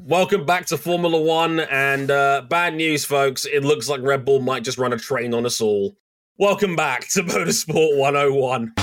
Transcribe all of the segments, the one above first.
Welcome back to Formula One, and bad news, folks. It looks like Red Bull might just run a train on us all. Welcome back to Motorsport 101.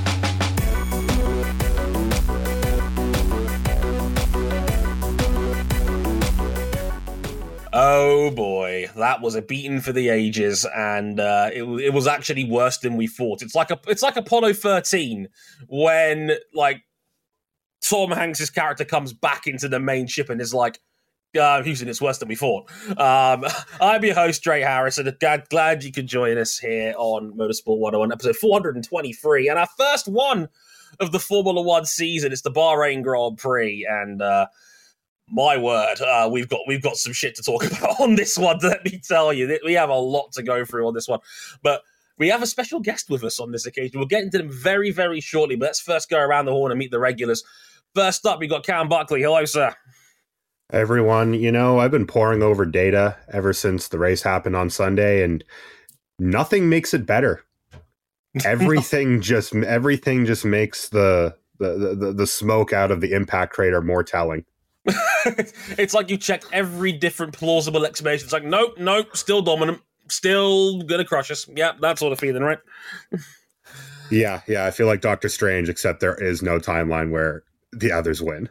Oh boy, that was a beating for the ages, and it was actually worse than we thought. It's like Apollo 13 when Tom Hanks's character comes back into the main ship and is like, Houston, it's worse than we thought. I'm your host, Dre Harris, and glad you could join us here on Motorsport 101, episode 423, and our first one of the Formula One season. It's the Bahrain Grand Prix, and my word, we've got some shit to talk about on this one. Let me tell you, we have a lot to go through on this one, but we have a special guest with us on this occasion. We'll get into them very, very shortly, but let's first go around the horn and meet the regulars. First up, we got Cam Buckley. Hello, sir. Everyone, I've been poring over data ever since the race happened on Sunday, and nothing makes it better. Everything just makes the smoke out of the impact crater more telling. It's like you checked every different plausible explanation. It's like, nope, still dominant, still gonna crush us. Yeah, that sort of feeling, right? Yeah, I feel like Doctor Strange, except there is no timeline where the others win.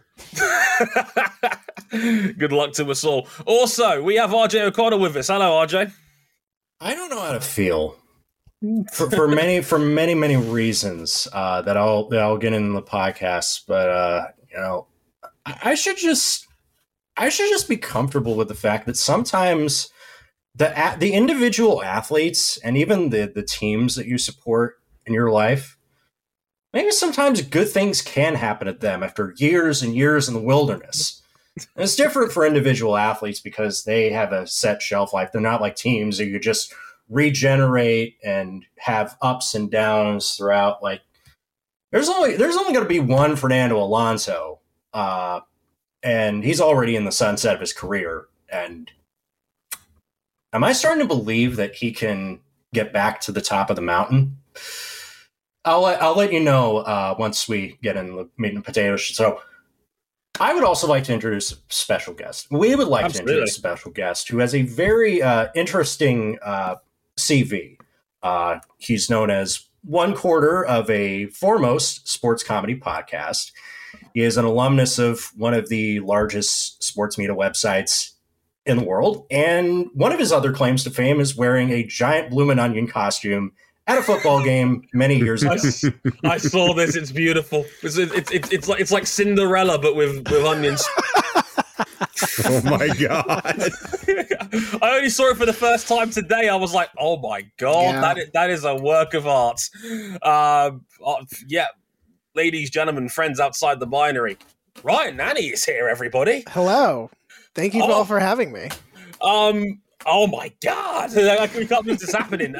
Good luck to us all. Also, we have RJ O'Connor with us. Hello, RJ. I don't know how to feel for many reasons that I'll get in the podcast, but I should just be comfortable with the fact that sometimes the individual athletes and even the teams that you support in your life, maybe sometimes good things can happen to them after years and years in the wilderness. And it's different for individual athletes because they have a set shelf life. They're not like teams that you just regenerate and have ups and downs throughout. Like there's only going to be one Fernando Alonso, and he's already in the sunset of his career. And am I starting to believe that he can get back to the top of the mountain? I'll let you know once we get in the meat and potatoes. So I would also like to introduce a special guest. We would like to introduce a special guest who has a very interesting CV. He's known as one quarter of a foremost sports comedy podcast. He is an alumnus of one of the largest sports media websites in the world. And one of his other claims to fame is wearing a giant Bloomin' Onion costume at a football game many years ago. I saw this. It's beautiful. It's like Cinderella, but with onions. Oh my god! I only saw it for the first time today. I was like, oh my god, yeah. that is a work of art. Yeah, ladies, gentlemen, friends outside the binary. Ryan Nanny is here. Everybody, hello. Thank you all for having me. Oh my god! We can't believe this is happening.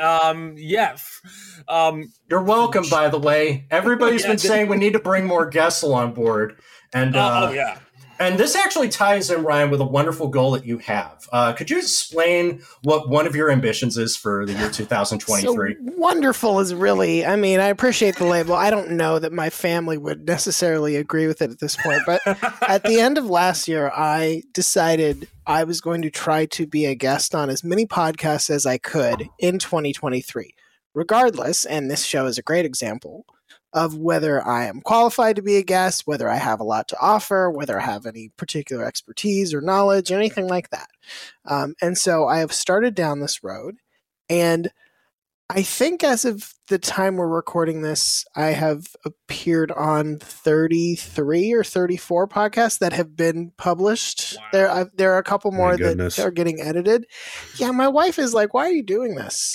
You're welcome, by the way. Everybody's been saying we need to bring more guests on board. And and this actually ties in, Ryan, with a wonderful goal that you have. Could you explain what one of your ambitions is for the year 2023? So wonderful is really, I appreciate the label. I don't know that my family would necessarily agree with it at this point, but at the end of last year, I decided I was going to try to be a guest on as many podcasts as I could in 2023, regardless, and this show is a great example, of whether I am qualified to be a guest, whether I have a lot to offer, whether I have any particular expertise or knowledge, anything like that. And so I have started down this road, and I think as of the time we're recording this, I have appeared on 33 or 34 podcasts that have been published. Wow. There are a couple more that are getting edited. Yeah, my wife is like, why are you doing this?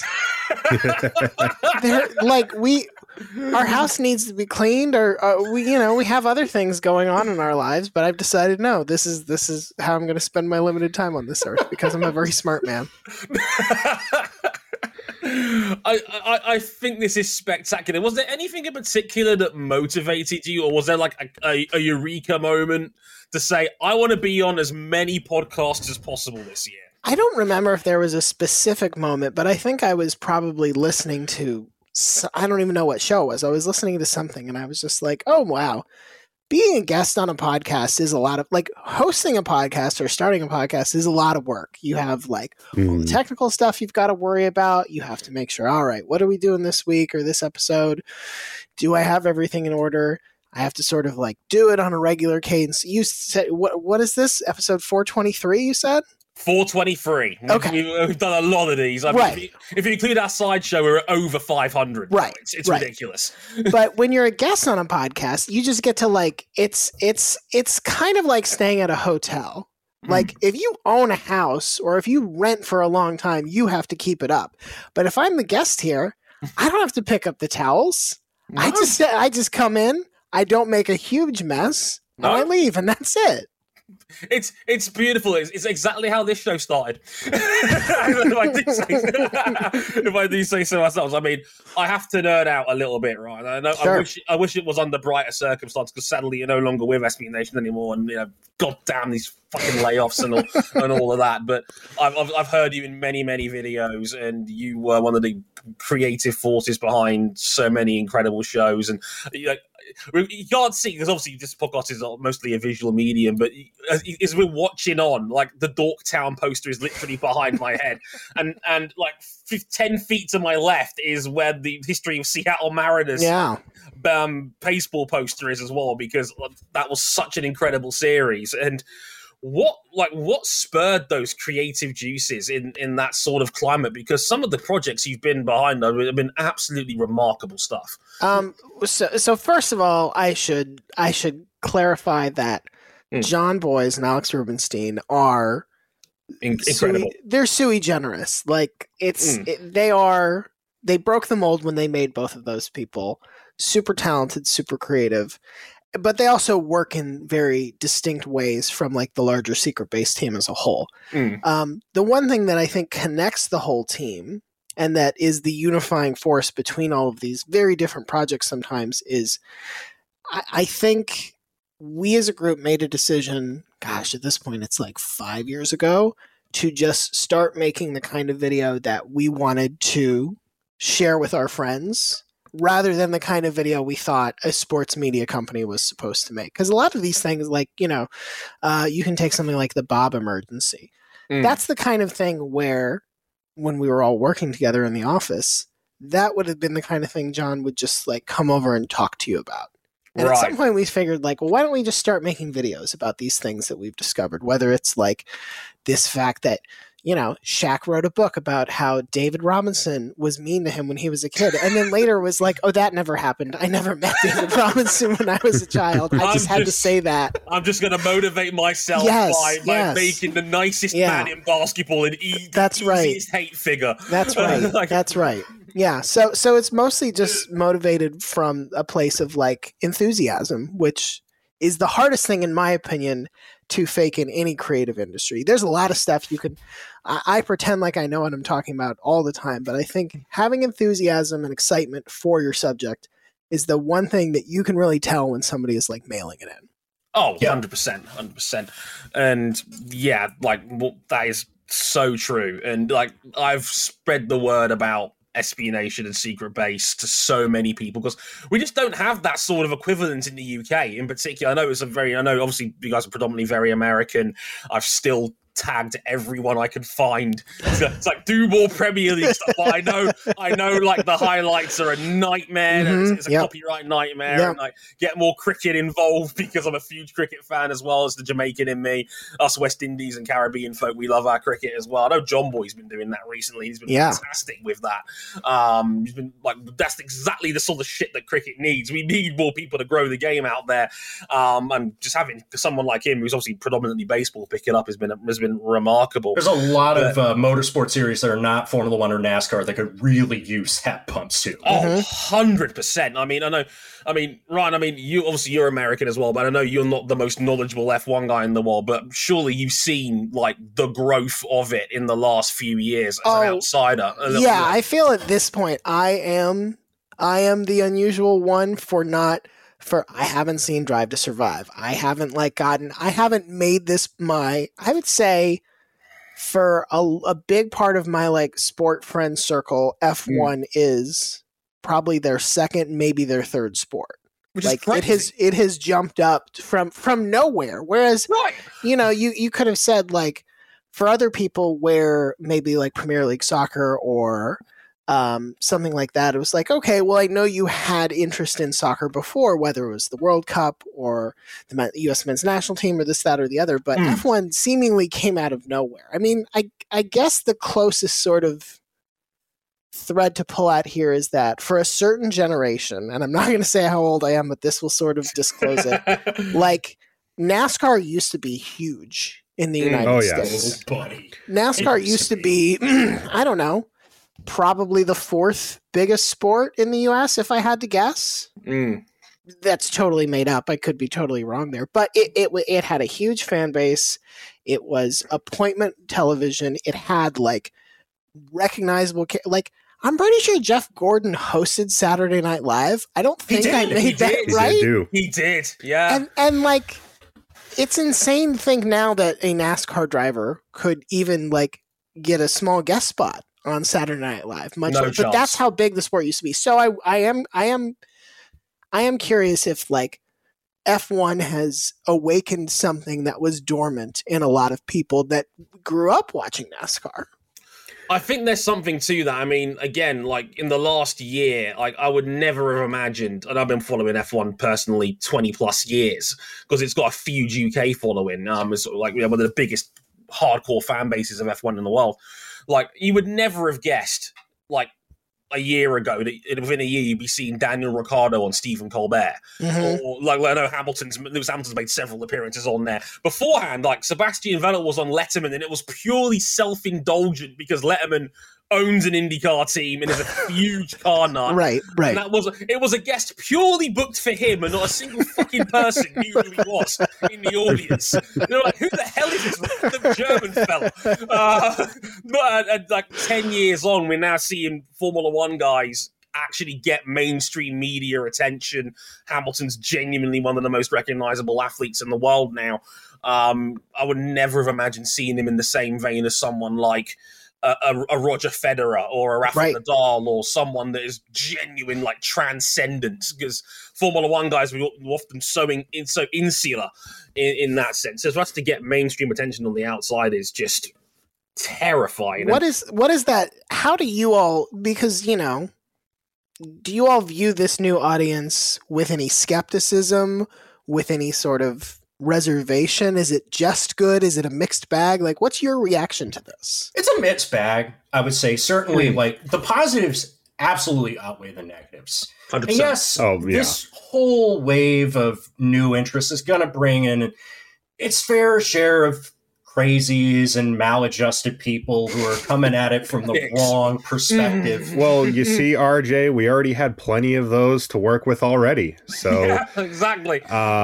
Our house needs to be cleaned, or we have other things going on in our lives, but I've decided, no, this is how I'm going to spend my limited time on this earth because I'm a very smart man. I think this is spectacular. Was there anything in particular that motivated you, or was there like a eureka moment to say, I want to be on as many podcasts as possible this year? I don't remember if there was a specific moment, but I think I was probably listening to, I don't even know what show it was. I was listening to something and I was just like, oh, wow, being a guest on a podcast is a lot of like hosting a podcast or starting a podcast is a lot of work. You have like all the technical stuff you've got to worry about. You have to make sure, all right, what are we doing this week or this episode? Do I have everything in order? I have to sort of like do it on a regular cadence. You said, what is this? Episode 423, you said? 423. Okay. We've done a lot of these. I mean, Right. if you include our sideshow, we're at over 500. Right. It's Right. ridiculous. But when you're a guest on a podcast, you just get to like it's kind of like staying at a hotel. Like if you own a house or if you rent for a long time, you have to keep it up. But if I'm the guest here, I don't have to pick up the towels. No. I just come in, I don't make a huge mess, and I leave, and that's it. It's beautiful. It's exactly how this show started. if I do say so myself, I mean, I have to nerd out a little bit, right? I know. Sure. I wish it was under brighter circumstances, because sadly you're no longer with SB Nation anymore, and you know, goddamn these fucking layoffs and all of that. But I've heard you in many videos, and you were one of the creative forces behind so many incredible shows, and you can't see, because obviously this podcast is mostly a visual medium, but as we're watching on, like the Dorktown poster is literally behind my head, and like 10 feet to my left is where the history of Seattle Mariners baseball poster is as well, because that was such an incredible series. And what spurred those creative juices in that sort of climate? Because some of the projects you've been behind have been absolutely remarkable stuff. So first of all, I should clarify that John Boyes and Alex Rubinstein are incredible. They're sui generis. Like they broke the mold when they made both of those people. Super talented, super creative. But they also work in very distinct ways from like the larger Secret Base team as a whole. The one thing that I think connects the whole team, and that is the unifying force between all of these very different projects sometimes, is I think we as a group made a decision, gosh, at this point it's like 5 years ago, to just start making the kind of video that we wanted to share with our friends, rather than the kind of video we thought a sports media company was supposed to make. Because a lot of these things, like, you can take something like the Bob emergency. That's the kind of thing where, when we were all working together in the office, that would have been the kind of thing John would just like come over and talk to you about. And at some point we figured, like, well, why don't we just start making videos about these things that we've discovered? Whether it's like this fact that, Shaq wrote a book about how David Robinson was mean to him when he was a kid. And then later was like, oh, that never happened. I never met David Robinson when I was a child. I just had to say that. I'm just going to motivate myself by making the nicest man in basketball and easiest hate figure. That's right. That's right. Yeah. So it's mostly just motivated from a place of like enthusiasm, which is the hardest thing, in my opinion, to fake in any creative industry. There's a lot of stuff you can. I pretend like I know what I'm talking about all the time, but I think having enthusiasm and excitement for your subject is the one thing that you can really tell when somebody is like mailing it in. Oh, 100%. And yeah, like that is so true. And like I've spread the word about SB Nation and Secret Base to so many people, because we just don't have that sort of equivalent in the UK in particular. I know obviously you guys are predominantly very American. I've still tagged everyone I could find. It's like, do more Premier League stuff. But I know like the highlights are a nightmare. It's a copyright nightmare. And like get more cricket involved, because I'm a huge cricket fan as well as the Jamaican in me. Us West Indies and Caribbean folk, we love our cricket as well. I know John Boy's been doing that recently. He's been fantastic with that. He's been like, that's exactly the sort of shit that cricket needs. We need more people to grow the game out there. And just having someone like him, who's obviously predominantly baseball, pick it up has been remarkable. There's a lot of motorsport series that are not Formula One or NASCAR that could really use hat pumps too. Oh, 100%. I mean, Ryan, you're American as well, but I know you're not the most knowledgeable F1 guy in the world, but surely you've seen like the growth of it in the last few years as an outsider. Yeah, I feel at this point I am the unusual one I haven't seen Drive to Survive. I haven't made this I would say for a big part of my like sport friend circle, F1 is probably their second, maybe their third sport. Which like is crazy. it has jumped up from nowhere. Whereas, Right. you could have said, like, for other people where maybe like Premier League soccer or something like that, it was like, okay, well, I know you had interest in soccer before, whether it was the World Cup or the U.S. men's national team or this, that, or the other, but F1 seemingly came out of nowhere. I mean, I guess the closest sort of thread to pull out here is that for a certain generation, and I'm not going to say how old I am, but this will sort of disclose it, like, NASCAR used to be huge in the United States. Oh, buddy. NASCAR used to be, I don't know, probably the fourth biggest sport in the US, if I had to guess. That's totally made up. I could be totally wrong there, but it had a huge fan base. It was appointment television. It had like recognizable, like, I'm pretty sure Jeff Gordon hosted Saturday Night Live. I don't think I made that right. He did, yeah. And like, it's insane to think now that a NASCAR driver could even like get a small guest spot on Saturday Night Live. But that's how big the sport used to be. So I am curious if like F1 has awakened something that was dormant in a lot of people that grew up watching NASCAR. I think there's something to that. I mean, again, like in the last year, like I would never have imagined, and I've been following F1 personally 20 plus years because it's got a huge UK following. It's sort of like one of the biggest hardcore fan bases of F1 in the world. Like you would never have guessed, like a year ago, that within a year you'd be seeing Daniel Ricciardo on Stephen Colbert, or like I know Hamilton's made several appearances on there beforehand. Like Sebastian Vettel was on Letterman, and it was purely self-indulgent because Letterman owns an IndyCar team and is a huge car nut. Right. And it was a guest purely booked for him, and not a single fucking person knew who he was in the audience. They're like, who the hell is this random German fella? But like 10 years on, we're now seeing Formula One guys actually get mainstream media attention. Hamilton's genuinely one of the most recognizable athletes in the world now. I would never have imagined seeing him in the same vein as someone like a Roger Federer or a Rafa Nadal or someone that is genuine, like transcendent, because Formula One guys were often so insular in that sense. So for us to get mainstream attention on the outside is just terrifying. What is that? How do you all, because, do you all view this new audience with any skepticism, with any sort of reservation? Is it just good? Is it a mixed bag? Like, what's your reaction to this? It's a mixed bag, I would say. Certainly, like, the positives absolutely outweigh the negatives. 100%. And yes, this whole wave of new interest is going to bring in its fair share of crazies and maladjusted people who are coming at it from the wrong perspective. Well, you see, RJ, we already had plenty of those to work with already. So yeah, exactly.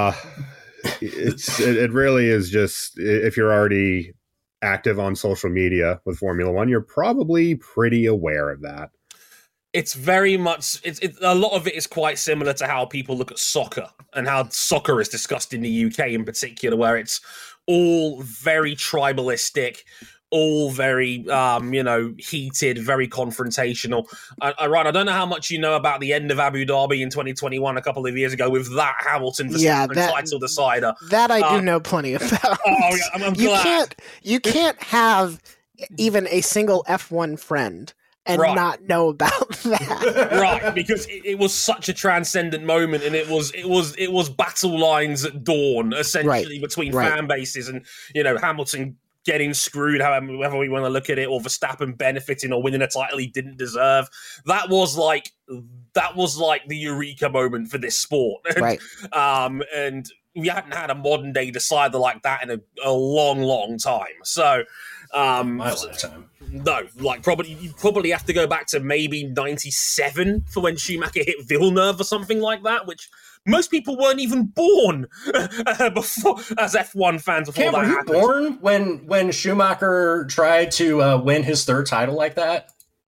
It really is just, if you're already active on social media with Formula One, you're probably pretty aware of that. It's very much, a lot of it is quite similar to how people look at soccer and how soccer is discussed in the UK in particular, where it's all very tribalistic, all very, heated, very confrontational. Ryan, I don't know how much you know about the end of Abu Dhabi in 2021 a couple of years ago with that Hamilton title decider. That I do know plenty about. I'm glad. You can't have even a single F1 friend and not know about that. Right, because it was such a transcendent moment, and it was battle lines at dawn, essentially, between fan bases, and Hamilton getting screwed, however we want to look at it, or Verstappen benefiting or winning a title he didn't deserve. That was like the eureka moment for this sport. Right. And we hadn't had a modern day decider like that in a long, long time. So my lifetime. No, like you probably have to go back to maybe 97 for when Schumacher hit Villeneuve or something like that, which most people weren't even born before as F1 fans before Cam, that were you happened. born when Schumacher tried to win his third title like that?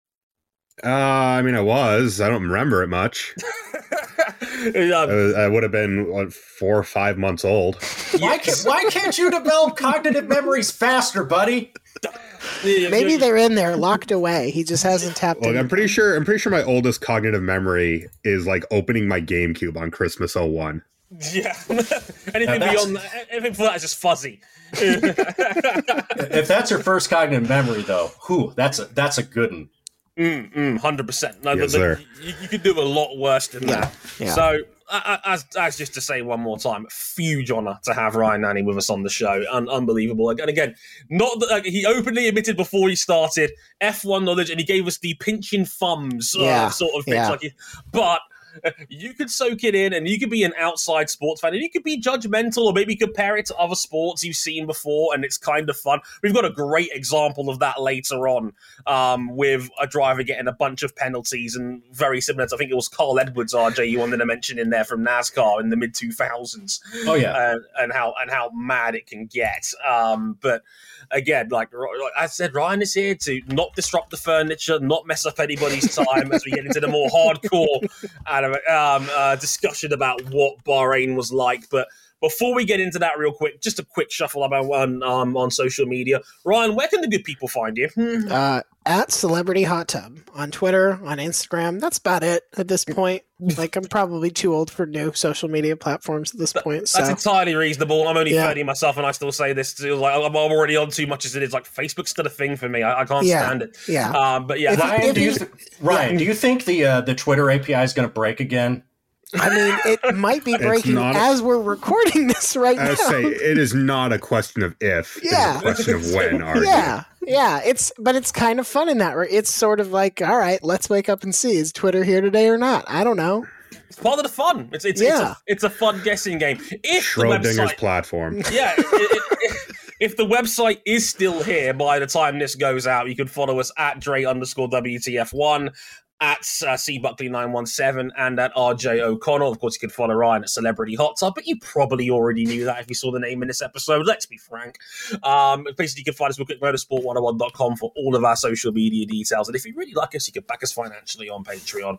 I don't remember it much. I would have been 4 or 5 months old. Why can't you develop cognitive memories faster, buddy? Maybe they're in there locked away. He just hasn't tapped in. I'm pretty sure my oldest cognitive memory is like opening my GameCube on Christmas 01. Yeah. Anything beyond that, anything before that is just fuzzy. If that's your first cognitive memory, though, that's a good one. 100%. No, Yes, sir. You could do a lot worse than that. Yeah. So, as just to say one more time, huge honor to have Ryan Nanni with us on the show. Unbelievable. And again, not that he openly admitted before he started F1 knowledge, and he gave us the pinching thumbs sort of things. Yeah. But you could soak it in, and you could be an outside sports fan, and you could be judgmental, or maybe compare it to other sports you've seen before, and it's kind of fun. We've got a great example of that later on, with a driver getting a bunch of penalties, and very similar to, I think it was Carl Edwards, RJ, you wanted to mention in there from NASCAR in the mid 2000s. Oh yeah, and how mad it can get. But again, like I said, Ryan is here to not disrupt the furniture, not mess up anybody's time as we get into the more hardcore discussion about what Bahrain was like. But before we get into that real quick, just a quick shuffle about on social media. Ryan, where can the good people find you? At Celebrity Hot Tub on Twitter, on Instagram. That's about it at this point. Like, I'm probably too old for new social media platforms at this point. That's entirely reasonable. I'm only 30 myself, and I still say this. Like, I'm already on too much as it is. Like, Facebook's still a thing for me. I can't stand it. Yeah. But yeah, Ryan, do you think the Twitter API is going to break again? I mean, it might be breaking as we're recording this right now. I say it is not a question of if, it's a question of when. Yeah. It's kind of fun in that. It's sort of like, all right, let's wake up and see, is Twitter here today or not? I don't know. It's part of the fun. It's a fun guessing game. If Schrodinger's platform. Yeah. If the website is still here by the time this goes out, you can follow us at Dre_WTF1. At cbuckley917 and at RJ O'Connell. Of course, you can follow Ryan at Celebrity Hot Tub, but you probably already knew that if you saw the name in this episode. Let's be frank. Basically, you can find us at motorsport101.com for all of our social media details. And if you really like us, you can back us financially on Patreon,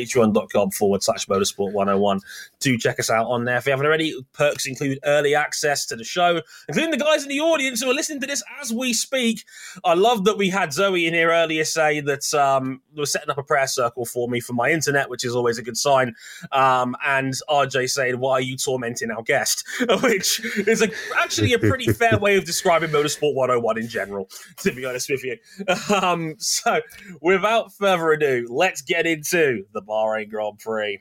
patreon.com/motorsport101. Do check us out on there. If you haven't already, perks include early access to the show, including the guys in the audience who are listening to this as we speak. I love that we had Zoe in here earlier say that we're setting up a prayer circle for me for my internet, which is always a good sign. And RJ saying, "Why are you tormenting our guest?" Which is actually a pretty fair way of describing Motorsport 101 in general, to be honest with you. So without further ado, let's get into the Bahrain Grand Prix.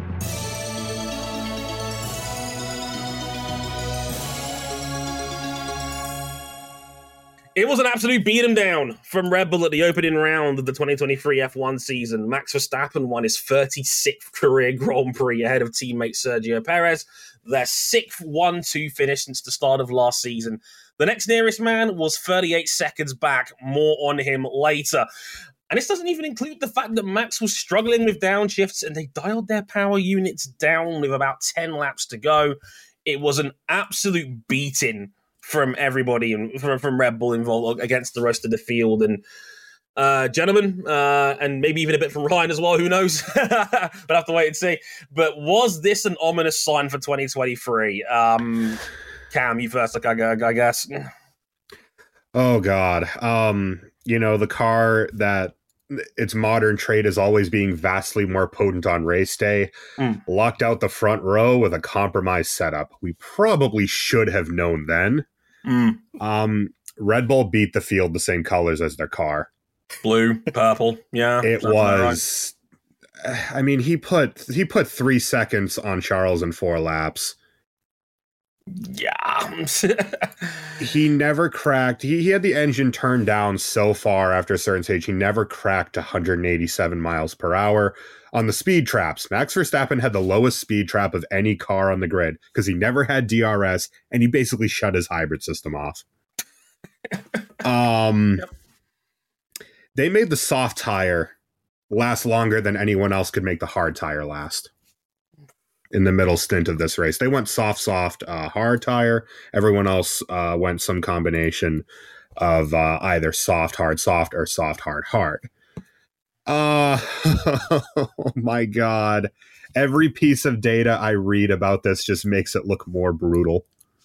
It was an absolute beat 'em down from Red Bull at the opening round of the 2023 F1 season. Max Verstappen won his 36th career Grand Prix ahead of teammate Sergio Perez, their 6th 1-2 finish since the start of last season. The next nearest man was 38 seconds back. More on him later. And this doesn't even include the fact that Max was struggling with downshifts and they dialed their power units down with about 10 laps to go. It was an absolute beating from everybody and from Red Bull involved against the rest of the field. And gentlemen, and maybe even a bit from Ryan as well, who knows? But I have to wait and see. But was this an ominous sign for 2023? Cam, you first, I guess. Oh, God. The car that its modern trait is always being vastly more potent on race day, locked out the front row with a compromised setup. We probably should have known then. Red Bull beat the field the same colors as their car. Blue, purple, yeah. It was. Right. I mean, he put 3 seconds on Charles in 4 laps. Yeah. He never cracked. He had the engine turned down so far after a certain stage, he never cracked 187 miles per hour. On the speed traps, Max Verstappen had the lowest speed trap of any car on the grid because he never had DRS and he basically shut his hybrid system off. Yep. They made the soft tire last longer than anyone else could make the hard tire last. In the middle stint of this race, they went soft, hard tire. Everyone else went some combination of either soft, hard, or soft, hard. Oh my God. Every piece of data I read about this just makes it look more brutal.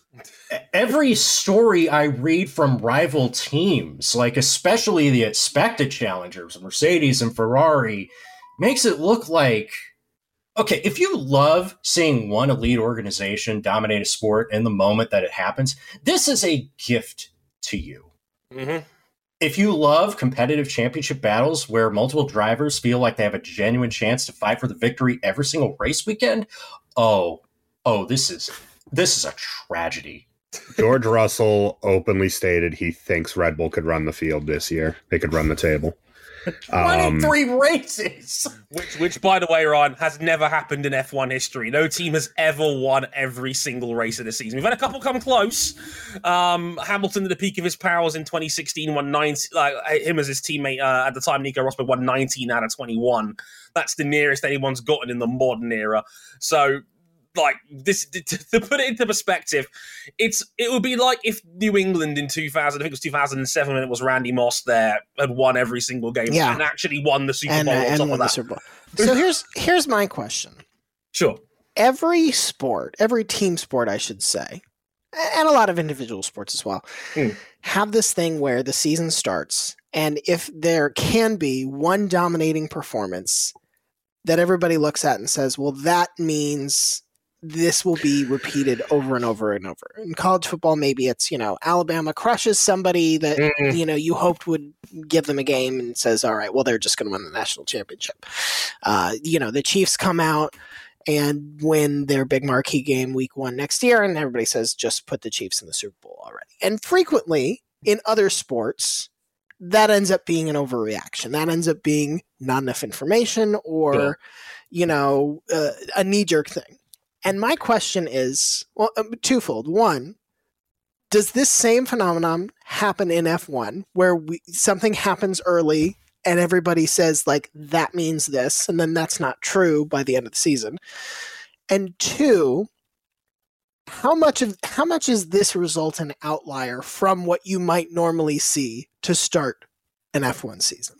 Every story I read from rival teams, like especially the expected challengers, Mercedes and Ferrari, makes it look like, okay, if you love seeing one elite organization dominate a sport in the moment that it happens, this is a gift to you. Mm-hmm. If you love competitive championship battles where multiple drivers feel like they have a genuine chance to fight for the victory every single race weekend, this is a tragedy. George Russell openly stated he thinks Red Bull could run the field this year. They could run the table. 23 races. Which, by the way, Ryan, has never happened in F1 history. No team has ever won every single race of the season. We've had a couple come close. Hamilton, at the peak of his powers in 2016, won 19. Him as his teammate at the time, Nico Rosberg, won 19 out of 21. That's the nearest anyone's gotten in the modern era. So, like this, to put it into perspective, it would be like if New England in 2000, I think it was 2007, when it was Randy Moss there, had won every single game and actually won the Super Bowl on top of that. Super Bowl. So here's my question. Sure. Every sport, every team sport, I should say, and a lot of individual sports as well, have this thing where the season starts, and if there can be one dominating performance that everybody looks at and says, well, that means this will be repeated over and over and over. In college football, maybe it's, Alabama crushes somebody that, you hoped would give them a game and says, all right, well, they're just going to win the national championship. The Chiefs come out and win their big marquee game week 1 next year, and everybody says, just put the Chiefs in the Super Bowl already. And frequently in other sports, that ends up being an overreaction. That ends up being not enough information or, a knee-jerk thing. And my question is, twofold. One, does this same phenomenon happen in F1 where something happens early and everybody says, like, that means this, and then that's not true by the end of the season? And two, how much is this result an outlier from what you might normally see to start an F1 season?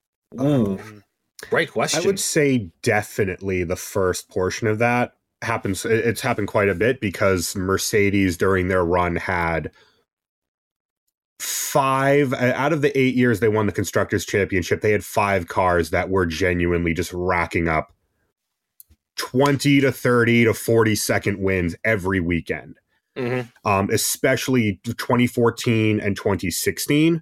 Great question. I would say definitely the first portion of that happens. It's happened quite a bit because Mercedes during their run had 5 out of the 8 years they won the Constructors' Championship. They had 5 cars that were genuinely just racking up 20 to 30 to 40 second wins every weekend. Especially 2014 and 2016.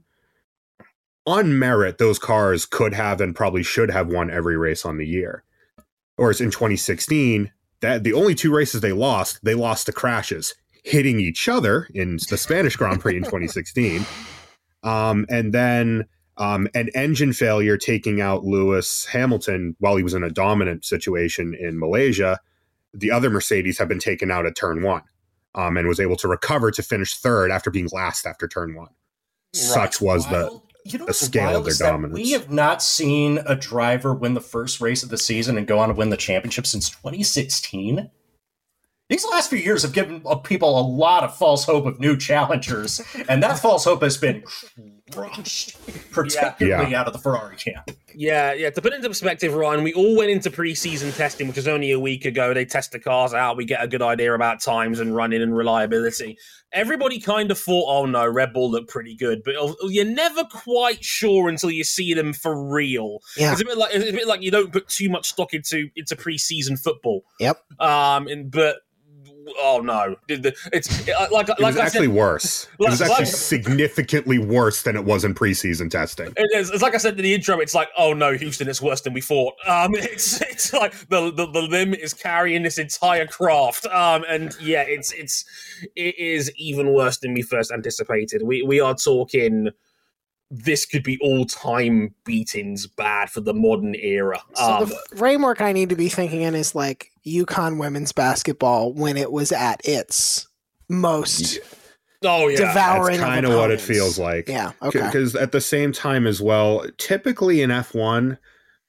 On merit, those cars could have and probably should have won every race on the year. Whereas in 2016, that the only 2 races they lost to crashes, hitting each other in the Spanish Grand Prix in 2016. And then an engine failure taking out Lewis Hamilton while he was in a dominant situation in Malaysia. The other Mercedes have been taken out at turn 1 and was able to recover to finish 3rd after being last after turn 1. Such was the scale of their dominance. We have not seen a driver win the first race of the season and go on to win the championship since 2016. These last few years have given people a lot of false hope of new challengers, and that false hope has been crushed, particularly out of the Ferrari camp. Yeah. To put it into perspective, Ryan, we all went into preseason testing, which was only a week ago. They test the cars out. We get a good idea about times and running and reliability. Everybody kind of thought, oh no, Red Bull looked pretty good, but you're never quite sure until you see them for real. Yeah. It's a bit like you don't put too much stock into preseason football. Yep. But oh no, it's like it was I actually said, worse. It was actually significantly worse than it was in preseason testing. It's like I said in the intro. It's like, oh no, Houston, it's worse than we thought. It's like the limb is carrying this entire craft. And yeah, it is even worse than we first anticipated. We are talking. This could be all-time beatings bad for the modern era. So the framework I need to be thinking in is like UConn women's basketball when it was at its most devouring. That's kind of what it feels like. Yeah, okay. Because at the same time as well, typically in F1,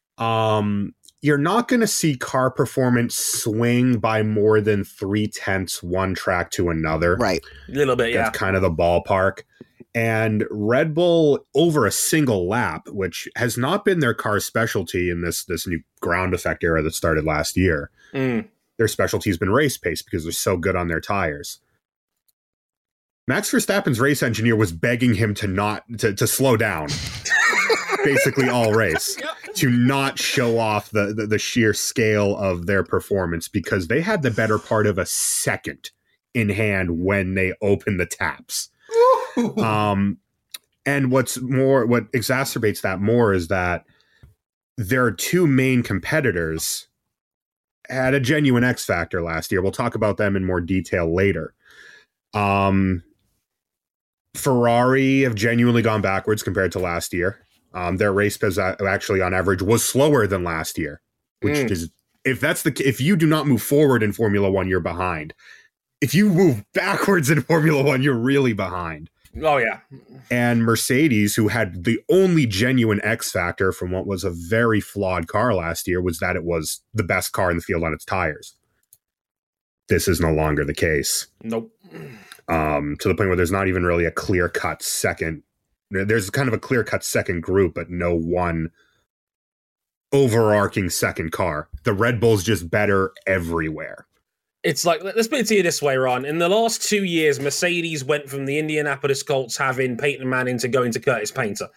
you're not going to see car performance swing by more than 0.3 one track to another. Right. A little bit, yeah. That's kind of the ballpark. And Red Bull, over a single lap, which has not been their car's specialty in this new ground effect era that started last year. Their specialty has been race pace because they're so good on their tires. Max Verstappen's race engineer was begging him to slow down basically all race, to not show off the sheer scale of their performance, because they had the better part of a second in hand when they opened the taps. And what exacerbates that more is that their two main competitors had a genuine X factor last year. We'll talk about them in more detail later. Ferrari have genuinely gone backwards compared to last year. Their race pace actually on average was slower than last year, which is, if you do not move forward in Formula One, you're behind. If you move backwards in Formula One, you're really behind. Oh, yeah. And Mercedes, who had the only genuine X factor from what was a very flawed car last year, was that it was the best car in the field on its tires. This is no longer the case. Nope. To the point where there's not even really a clear-cut second. There's kind of a clear-cut second group, but no one overarching second car. The Red Bull's just better everywhere. It's like, let's put it to you this way, Ron. In the last 2 years, Mercedes went from the Indianapolis Colts having Peyton Manning to going to Curtis Painter.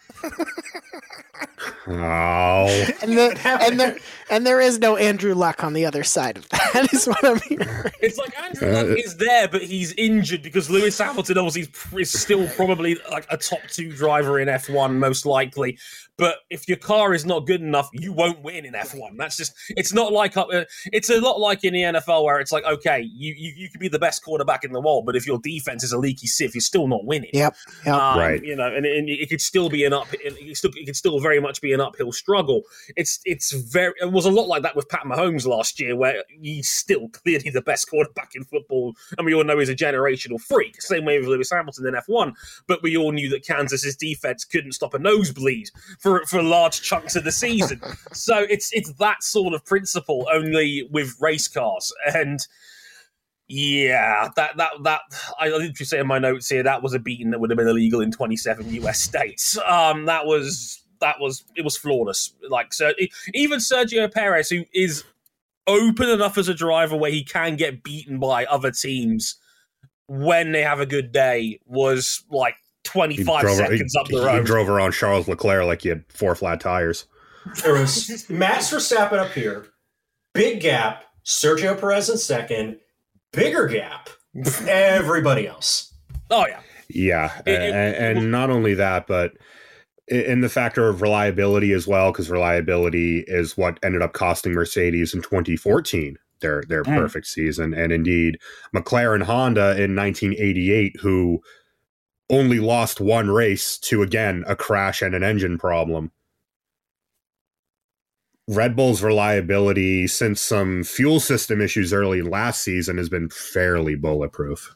Oh. And there is no Andrew Luck on the other side of that, is what I'm hearing. It's like Andrew Luck is there, but he's injured because Lewis Hamilton obviously is still probably like a top 2 driver in F1, most likely. But if your car is not good enough, you won't win in F1. That's just, it's not like, it's a lot like in the NFL where it's like, okay, you could be the best quarterback in the world, but if your defense is a leaky sieve, you're still not winning. Yep. Right. You know, and it could still be it could still very much be an uphill struggle. It was a lot like that with Pat Mahomes last year, where he's still clearly the best quarterback in football, and we all know he's a generational freak. Same way with Lewis Hamilton in F1, but we all knew that Kansas's defense couldn't stop a nosebleed for large chunks of the season. So it's that sort of principle, only with race cars. And yeah, that I literally say in my notes here, that was a beating that would have been illegal in 27 US states. It was flawless. Like, so even Sergio Perez, who is open enough as a driver where he can get beaten by other teams when they have a good day, was like 25 seconds up the road. He drove around Charles Leclerc like he had 4 flat tires. There was Max Verstappen up here, big gap, Sergio Perez in second, bigger gap, everybody else. Oh, yeah. Yeah, and not only that, but in the factor of reliability as well, because reliability is what ended up costing Mercedes in 2014 their perfect season, and indeed McLaren Honda in 1988, who only lost one race to, again, a crash and an engine problem. Red Bull's reliability, since some fuel system issues early last season, has been fairly bulletproof.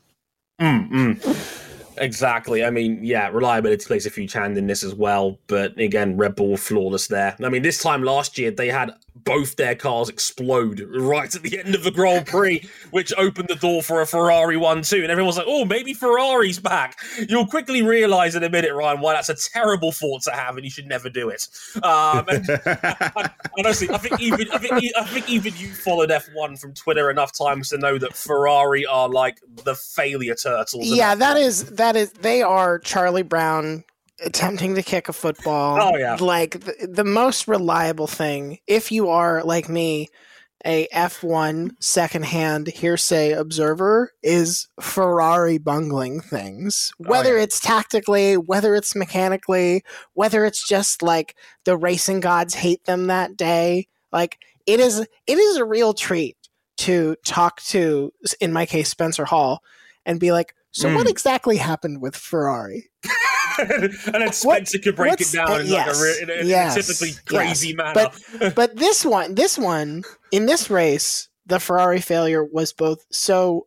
Exactly. I mean, yeah, reliability plays a huge hand in this as well. But again, Red Bull were flawless there. I mean, this time last year, they had both their cars explode right at the end of the Grand Prix, which opened the door for a Ferrari 1-2. And everyone's like, oh, maybe Ferrari's back. You'll quickly realize in a minute, Ryan, why that's a terrible thought to have and you should never do it. And honestly, I think even you followed F1 from Twitter enough times to know that Ferrari are like the failure turtles. Yeah, that is, they are Charlie Brown attempting to kick a football. Oh, yeah. Like the most reliable thing, if you are like me, a F1 secondhand hearsay observer, is Ferrari bungling things. Whether it's tactically, whether it's mechanically, whether it's just like the racing gods hate them that day. Like it is a real treat to talk to, in my case, Spencer Hall, and be like, so what exactly happened with Ferrari? And then Spencer could break it down in a typically crazy manner. But this one, in this race, the Ferrari failure was both so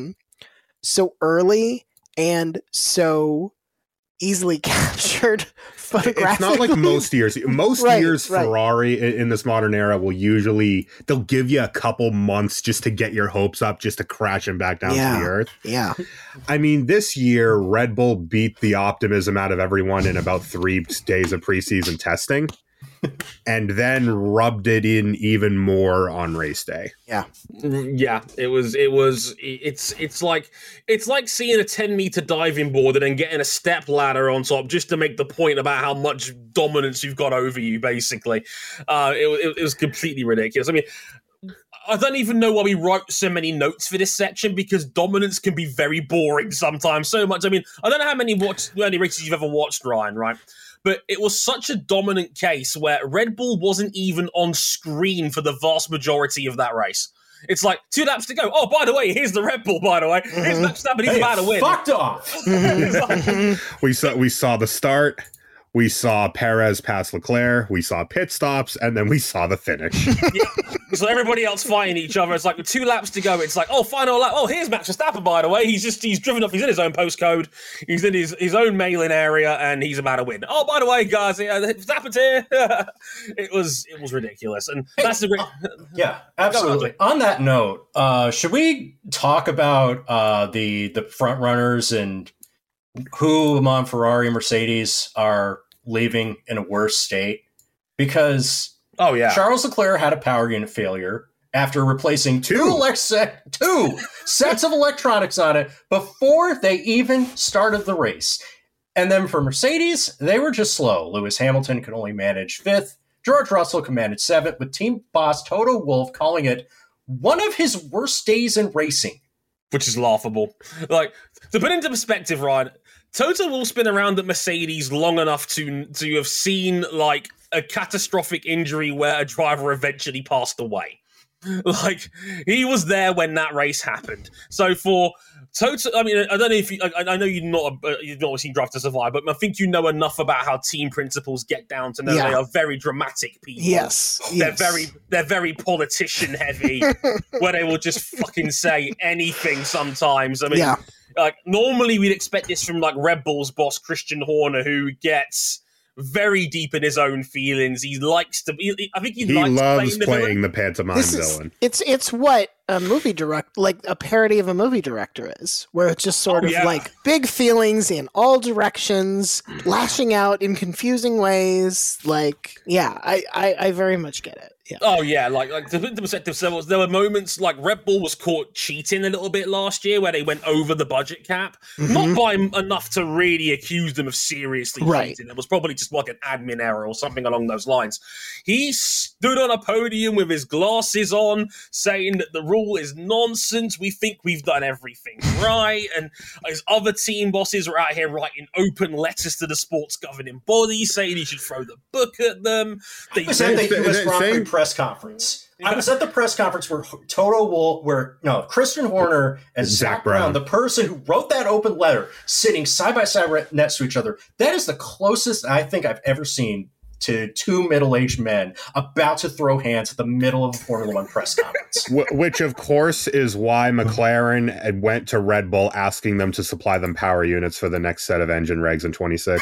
early and so easily captured photographically. It's not like most years. Most years, Ferrari in this modern era they'll give you a couple months just to get your hopes up, just to crash them back down to the earth. Yeah. I mean, this year, Red Bull beat the optimism out of everyone in about 3 days of preseason testing. and then rubbed it in even more on race day. Yeah, it's like seeing a 10-meter diving board and then getting a step ladder on top just to make the point about how much dominance you've got over you, basically. It was completely ridiculous. I mean, I don't even know why we wrote so many notes for this section, because dominance can be very boring sometimes. So much. I mean, I don't know how many races you've ever watched, Ryan, right? But it was such a dominant case where Red Bull wasn't even on screen for the vast majority of that race. It's like 2 laps to go. Oh, by the way, here's the Red Bull, by the way. Here's Max Verstappen, he's about to win. Fucked off. We saw the start. We saw Perez pass Leclerc, we saw pit stops, and then we saw the finish. Yeah. So everybody else fighting each other. It's like with 2 laps to go, it's like, oh, final lap. Oh, here's Max Verstappen, by the way. He's driven up, he's in his own postcode, he's in his own mail-in area, and he's about to win. Oh, by the way, guys, Verstappen's here. It was ridiculous. And that's the yeah, absolutely. On that note, should we talk about the front runners and who among Ferrari and Mercedes are leaving in a worse state? Because Charles Leclerc had a power unit failure after replacing two sets of electronics on it before they even started the race. And then for Mercedes, they were just slow. Lewis Hamilton could only manage 5th. George Russell could manage 7th, with team boss Toto Wolff calling it one of his worst days in racing. Which is laughable. Like, to put into perspective, Ryan, Toto Wolff's been around at Mercedes long enough to have seen, like, a catastrophic injury where a driver eventually passed away. Like, he was there when that race happened. So for Toto, I mean, I don't know if I know you've not seen Drive to Survive, but I think you know enough about how team principals get down to know they are very dramatic people. Yes. They're very politician heavy, where they will just fucking say anything sometimes. I mean, like, normally we'd expect this from, like, Red Bull's boss, Christian Horner, who gets very deep in his own feelings. He likes to be. I think he loves playing the pantomime villain. It's what a movie like a parody of a movie director is, where it's just sort of like big feelings in all directions, lashing out in confusing ways. Like, I very much get it. Yeah. Oh yeah, like to put into perspective, there were moments like Red Bull was caught cheating a little bit last year, where they went over the budget cap, not by enough to really accuse them of seriously cheating. It was probably just like an admin error or something along those lines. He stood on a podium with his glasses on, saying that the rule is nonsense. We think we've done everything right, and his other team bosses are out here writing open letters to the sports governing body, saying he should throw the book at them. They said the US Grand Prix press conference. I was at the press conference where Christian Horner and Zach Brown, the person who wrote that open letter, sitting side by side right next to each other. That is the closest I think I've ever seen to 2 middle-aged men about to throw hands at the middle of a Formula One press conference. Which, of course, is why McLaren went to Red Bull asking them to supply them power units for the next set of engine regs in 26.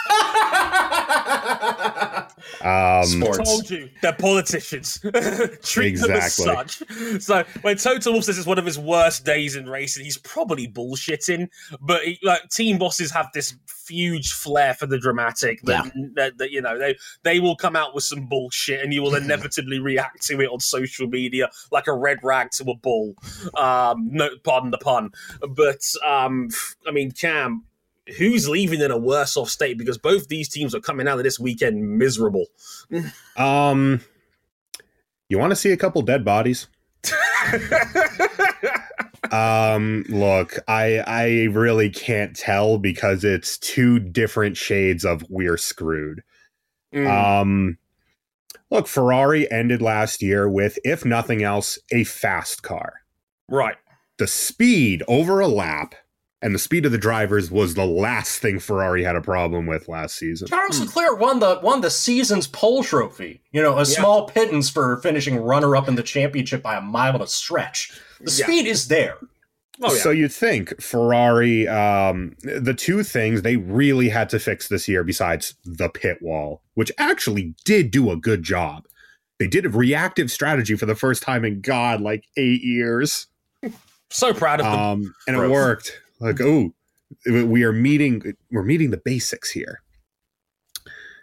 Sports. I told you, they're politicians. Treat them as such. So when Toto Wolff says it's one of his worst days in racing, he's probably bullshitting. But team bosses have this huge flair for the dramatic. That they will come out with some bullshit, and you will inevitably react to it on social media like a red rag to a bull. No, pardon the pun. But I mean, Cam, who's leaving in a worse off state? Because both these teams are coming out of this weekend miserable. You want to see a couple dead bodies? Look, I really can't tell, because it's 2 different shades of we're screwed. Look, Ferrari ended last year with, if nothing else, a fast car. Right. The speed over a lap and the speed of the drivers was the last thing Ferrari had a problem with last season. Charles Leclerc won the season's pole trophy. Small pittance for finishing runner-up in the championship by a mile and a stretch. The speed is there. Oh, yeah. So you'd think Ferrari, the 2 things they really had to fix this year, besides the pit wall, which actually did do a good job. They did a reactive strategy for the first time in 8 years. So proud of them. And it worked. Like, we're meeting the basics here.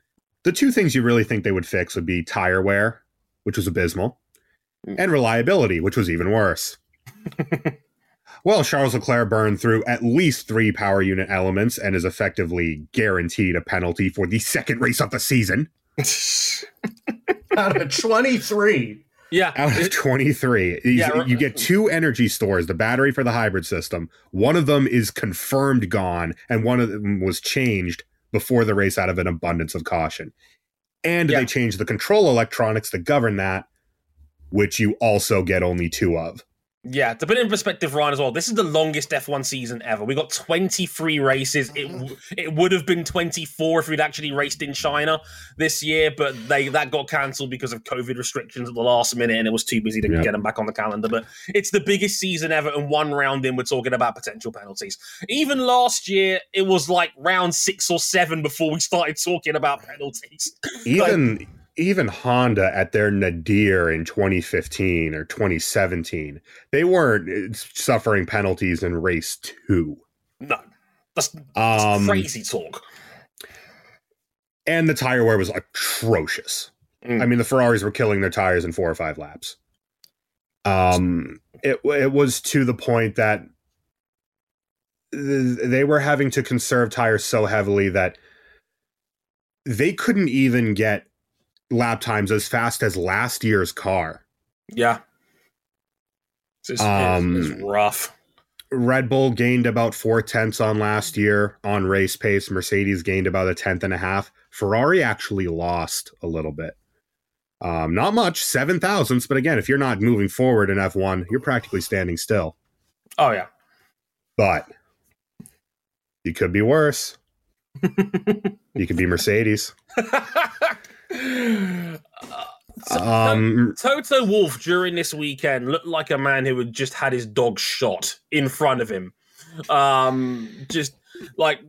the two things you really think they would fix would be tire wear, which was abysmal, and reliability, which was even worse. Well, Charles Leclerc burned through at least 3 power unit elements and is effectively guaranteed a penalty for the second race of the season. Out of 23. Yeah. Out of 23. You get 2 energy stores, the battery for the hybrid system. One of them is confirmed gone, and one of them was changed before the race out of an abundance of caution. And they changed the control electronics that govern that, which you also get only 2 of. Yeah, to put it in perspective, Ryan, as well, this is the longest F1 season ever. We got 23 races. It would have been 24 if we'd actually raced in China this year, but that got cancelled because of COVID restrictions at the last minute, and it was too busy to get them back on the calendar. But it's the biggest season ever, and 1 round in, we're talking about potential penalties. Even last year, it was like round 6 or 7 before we started talking about penalties. Even Honda at their nadir in 2015 or 2017, they weren't suffering penalties in race 2. No, that's crazy talk. And the tire wear was atrocious. I mean, the Ferraris were killing their tires in 4 or 5 laps. It was to the point that they were having to conserve tires so heavily that they couldn't even get lap times as fast as last year's car. Yeah. It's rough. Red Bull gained about 0.4 on last year on race pace. Mercedes gained about 1.5. Ferrari actually lost a little bit. Not much, 7 thousandths, but again, if you're not moving forward in F1, you're practically standing still. Oh, yeah. But you could be worse. You could be Mercedes. Toto Wolff during this weekend looked like a man who had just had his dog shot in front of him. Just like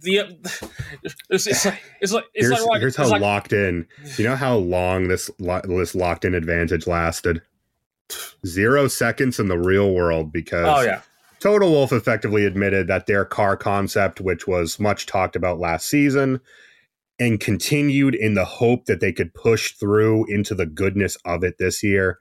here's how locked in. You know how long this locked in advantage lasted? 0 seconds in the real world, because Toto Wolff effectively admitted that their car concept, which was much talked about last season, and continued in the hope that they could push through into the goodness of it this year.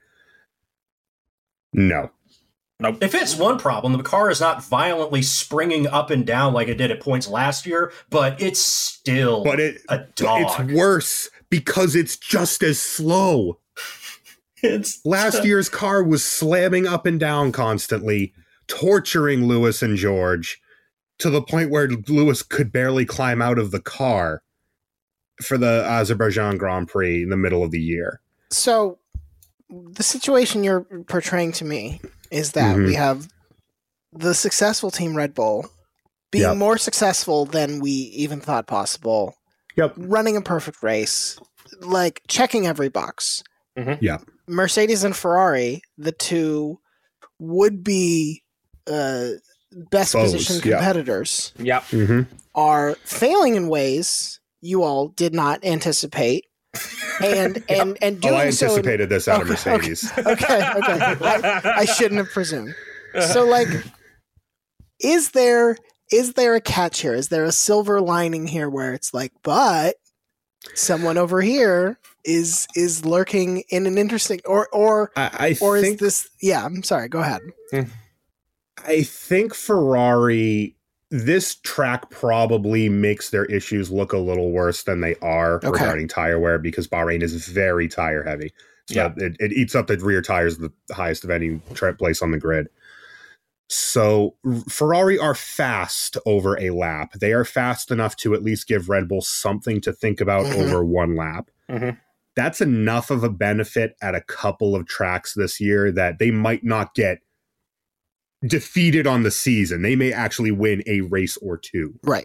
No. Nope. If it's one problem, the car is not violently springing up and down like it did at points last year, but it's still a dog. It's worse because it's just as slow. Last year's car was slamming up and down constantly, torturing Lewis and George to the point where Lewis could barely climb out of the car for the Azerbaijan Grand Prix in the middle of the year. So the situation you're portraying to me is that we have the successful team Red Bull being more successful than we even thought possible. Running a perfect race, like checking every box. Mercedes and Ferrari, the two would be best positioned competitors, are failing in ways you all did not anticipate, and doing I anticipated this out of Mercedes. Okay. I shouldn't have presumed. So, like, is there a catch here? Is there a silver lining here where it's like, but someone over here is lurking in an interesting or think, is this? Yeah, I'm sorry. Go ahead. I think Ferrari, this track probably makes their issues look a little worse than they are regarding tire wear, because Bahrain is very tire heavy. So it eats up the rear tires the highest of any place on the grid. So Ferrari are fast over a lap. They are fast enough to at least give Red Bull something to think about over 1 lap. That's enough of a benefit at a couple of tracks this year that they might not get defeated on the season. They may actually win a race or 2. Right.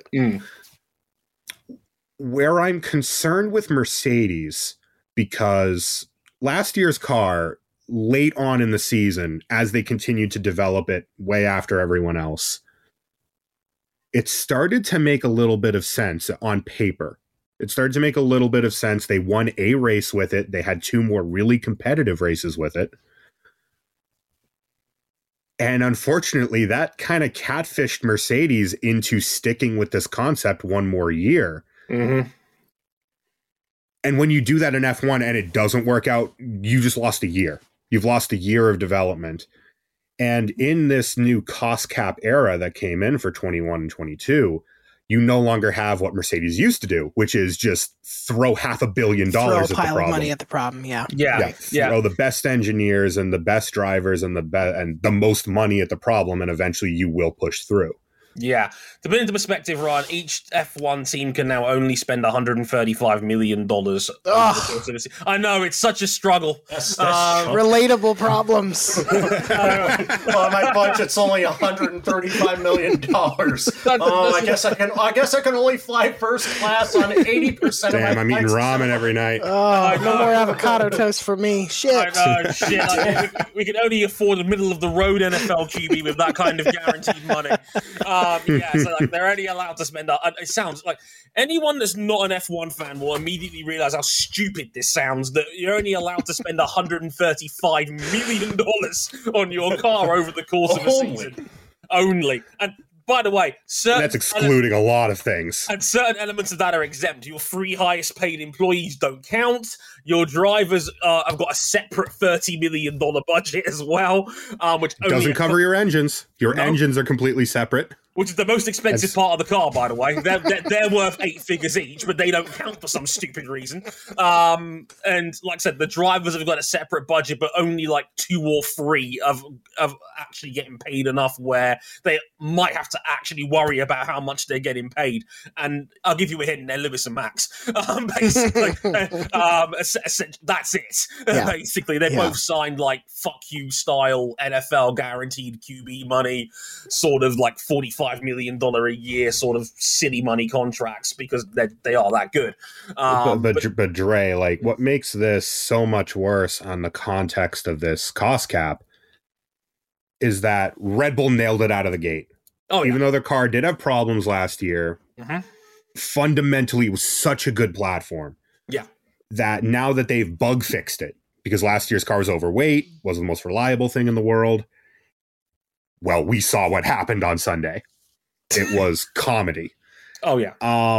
Where I'm concerned with Mercedes, because last year's car, late on in the season, as they continued to develop it way after everyone else, it started to make a little bit of sense on paper. It started to make a little bit of sense. They won a race with it. They had 2 more really competitive races with it. And unfortunately, that kind of catfished Mercedes into sticking with this concept 1 more year. And when you do that in F1 and it doesn't work out, you just lost a year. You've lost a year of development. And in this new cost cap era that came in for 21 and 22, you no longer have what Mercedes used to do, which is just throw $500 million at the problem. Throw a pile of money at the problem, yeah. Throw the best engineers and the best drivers and the most money at the problem, and eventually you will push through. Yeah. To put into perspective, Ryan, each F1 team can now only spend $135 million. I know, it's such a struggle. That's relatable problems. Well, my budget's only $135 million. I guess I can only fly first class on 80% Damn, of my I'm eating flights. ramen every night. Oh, no more avocado toast for me. Shit. I know, shit. We can only afford a middle-of-the-road NFL QB with that kind of guaranteed money. So like, they're only allowed to spend. It sounds like anyone that's not an F1 fan will immediately realize how stupid this sounds. That you're only allowed to spend $135 million on your car over the course of a season. Only. And by the way, that's excluding a lot of things. And certain elements of that are exempt. Your 3 highest paid employees don't count. Your drivers have got a separate $30 million budget as well, which doesn't cover your engines. Your engines are completely separate. Which is the most expensive part of the car, by the way. They're worth 8 figures each, but they don't count for some stupid reason. And like I said, the drivers have got a separate budget, but only like 2 or 3 of actually getting paid enough where they might have to actually worry about how much they're getting paid. And I'll give you a hint, they're Lewis and Max. Basically, that's it. Yeah. Basically, they both signed like fuck you style NFL guaranteed QB money, sort of like $45 million a year sort of silly money contracts because they are that good. But Dre, like, what makes this so much worse on the context of this cost cap is that Red Bull nailed it out of the gate. Even though their car did have problems last year, fundamentally it was such a good platform. Yeah. That now that they've bug fixed it, because last year's car was overweight, wasn't the most reliable thing in the world. Well, we saw what happened on Sunday. It was comedy. Oh, yeah.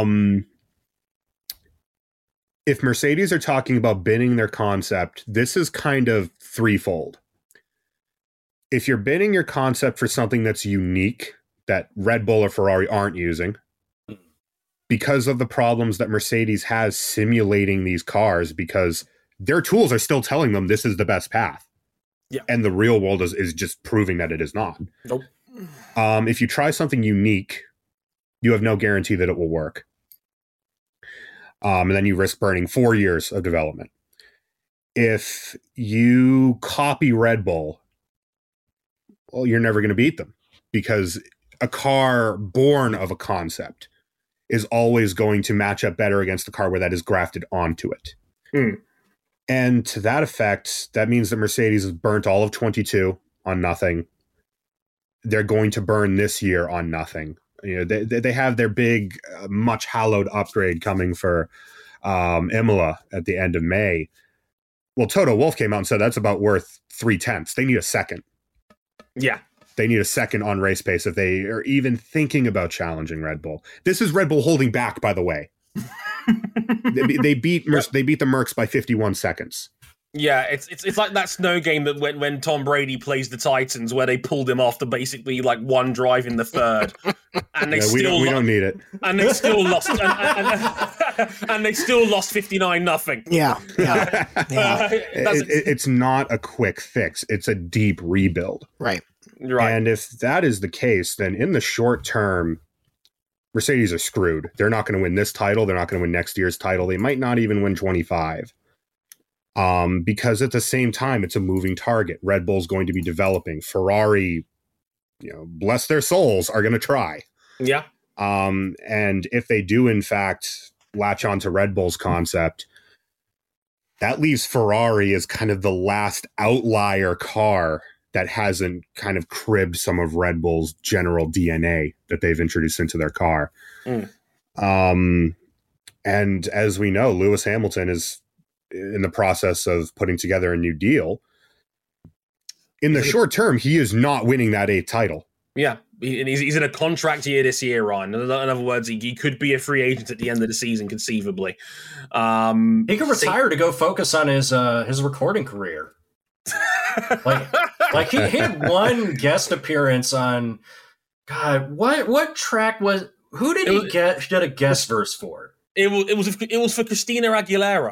If Mercedes are talking about binning their concept, this is kind of threefold. If you're binning your concept for something that's unique that Red Bull or Ferrari aren't using, because of the problems that Mercedes has simulating these cars, because their tools are still telling them this is the best path. Yeah. And the real world is just proving that it is not. Nope. If you try something unique, you have no guarantee that it will work. And then you risk burning 4 years of development. If you copy Red Bull, well, you're never going to beat them, because a car born of a concept is always going to match up better against the car where that is grafted onto it. And to that effect, that means that Mercedes has burnt all of 22 on nothing. They're going to burn this year on nothing. You know, they have their big, much hallowed upgrade coming for Imola at the end of May. Well, Toto Wolff came out and said that's about worth 0.3. They need a second. Yeah. They need a second on race pace if they are even thinking about challenging Red Bull. This is Red Bull holding back, by the way. they beat the Mercs by 51 seconds. Yeah, it's like that snow game that when Tom Brady plays the Titans, where they pulled him off to basically like one drive in the third, and they we don't need it, and they still lost, and they still lost 59-0. Yeah. It's not a quick fix; it's a deep rebuild. Right. And if that is the case, then in the short term, Mercedes are screwed. They're not going to win this title. They're not going to win next year's title. They might not even win 25. Because at the same time, it's a moving target. Red Bull's going to be developing. Ferrari, bless their souls, are going to try. Yeah. And if they do, in fact, latch on to Red Bull's concept, that leaves Ferrari as kind of the last outlier car that hasn't kind of cribbed some of Red Bull's general DNA that they've introduced into their car. And as we know, Lewis Hamilton is in the process of putting together a new deal. In the short term, he is not winning that 8th title. Yeah, he's in a contract year this year, Ryan. In other words, he could be a free agent at the end of the season, conceivably. He could retire to go focus on his recording career. like he had one guest appearance on God. What track was? Who did he did a guest verse for? It was for Christina Aguilera.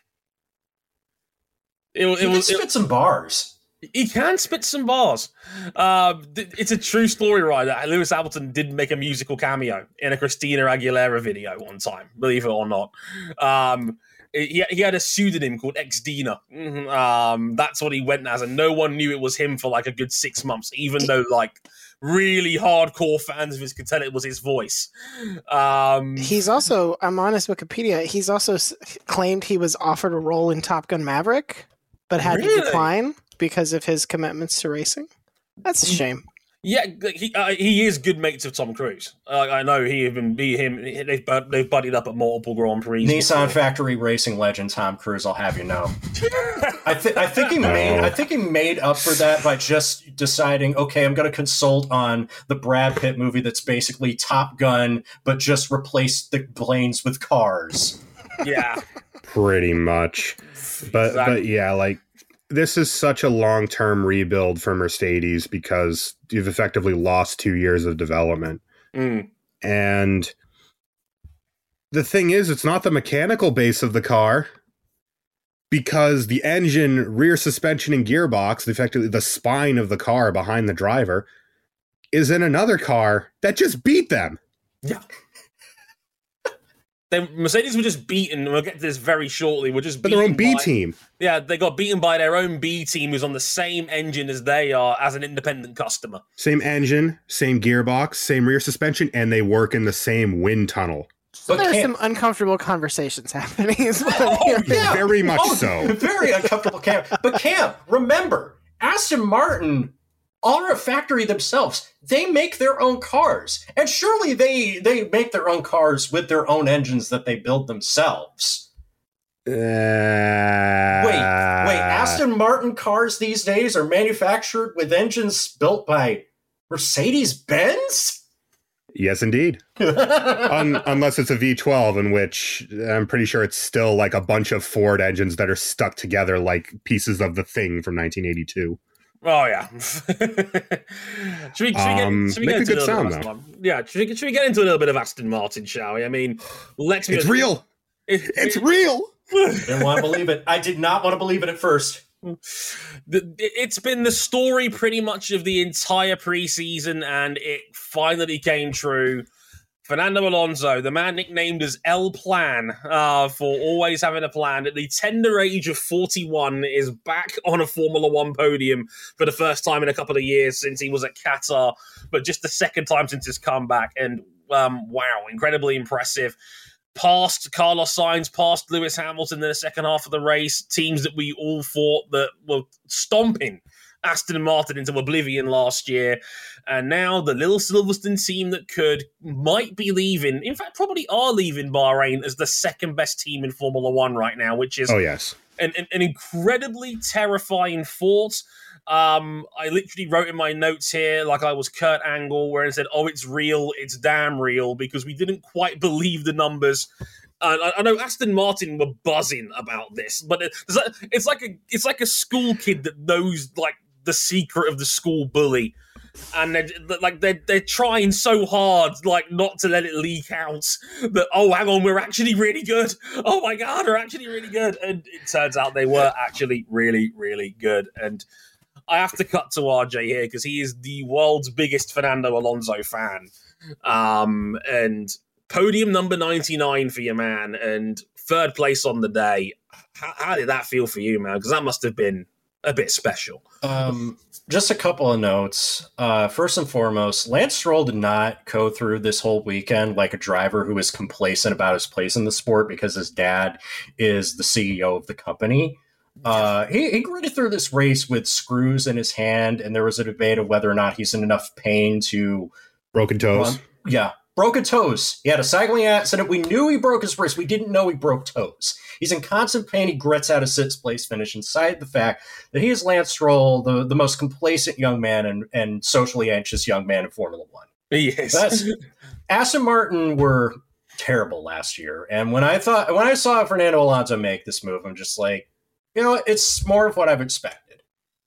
He can spit some bars. He can spit some bars. It's a true story, right? Lewis Hamilton did make a musical cameo in a Christina Aguilera video one time, believe it or not. He had a pseudonym called Xdina. That's what he went as, and no one knew it was him for like a good 6 months, even though like really hardcore fans of his could tell it was his voice. He's also, I'm on his Wikipedia, he's also claimed he was offered a role in Top Gun Maverick, but had to decline because of his commitments to racing. That's a shame. Yeah, he is good mates with Tom Cruise. I know they've buddied up at multiple Grand Prix. Nissan factory racing legend Tom Cruise, I'll have you know. I think he made up for that by just deciding, okay, I'm going to consult on the Brad Pitt movie that's basically Top Gun, but just replace the planes with cars. Yeah, pretty much. But yeah, like. This is such a long-term rebuild for Mercedes because you've effectively lost 2 years of development. And the thing is, it's not the mechanical base of the car because the engine, rear suspension, and gearbox, effectively the spine of the car behind the driver, is in another car that just beat them. Yeah. Mercedes were just beaten. We'll get to this very shortly. We're just beaten by their own B team. Yeah, they got beaten by their own B team, who's on the same engine as they are as an independent customer. Same engine, same gearbox, same rear suspension, and they work in the same wind tunnel. So there's some uncomfortable conversations happening. Very much so. Very uncomfortable, Cam. But Cam, remember, Aston Martin are a factory themselves. They make their own cars. And surely they make their own cars with their own engines that they build themselves. Wait, Aston Martin cars these days are manufactured with engines built by Mercedes-Benz? Yes, indeed. Unless it's a V12, in which I'm pretty sure it's still like a bunch of Ford engines that are stuck together like pieces of the Thing from 1982. Oh yeah. Should we get into a sound though? Yeah, should we get into a little bit of Aston Martin, shall we? I mean, it's real. It's real. I didn't want to believe it. I did not want to believe it at first. It's been the story pretty much of the entire preseason, and it finally came true. Fernando Alonso, the man nicknamed as El Plan, for always having a plan, at the tender age of 41, is back on a Formula One podium for the first time in a couple of years since he was at Qatar, but just the second time since his comeback. And wow, incredibly impressive. Past Carlos Sainz, past Lewis Hamilton in the second half of the race, teams that we all thought that were stomping Aston Martin into oblivion last year. And now the little Silverstone team that might be leaving, in fact, probably are leaving Bahrain as the second best team in Formula One right now, which is an incredibly terrifying thought. I literally wrote in my notes here, like I was Kurt Angle, where I said, oh, it's real, it's damn real, because we didn't quite believe the numbers. I know Aston Martin were buzzing about this, but it's like a school kid that knows like the secret of the school bully. And they're trying so hard, like, not to let it leak out that, oh, hang on, we're actually really good. Oh my God, we're actually really good. And it turns out they were actually really, really good. And I have to cut to RJ here because he is the world's biggest Fernando Alonso fan. And podium number 99 for your man, and third place on the day. How did that feel for you, man? Because that must have been a bit special. Just a couple of notes. First and foremost, Lance Stroll did not go through this whole weekend like a driver who is complacent about his place in the sport because his dad is the CEO of the company. He gritted through this race with screws in his hand, and there was a debate of whether or not he's in enough pain to broken toes. broken toes. He had a cycling accident. We knew he broke his wrist. We didn't know he broke toes. He's in constant pain. He grits out a sixth place finish, inside the fact that he is Lance Stroll, the most complacent young man and socially anxious young man in Formula One. Yes. Aston Martin were terrible last year. And when I saw Fernando Alonso make this move, I'm just like, it's more of what I've expected.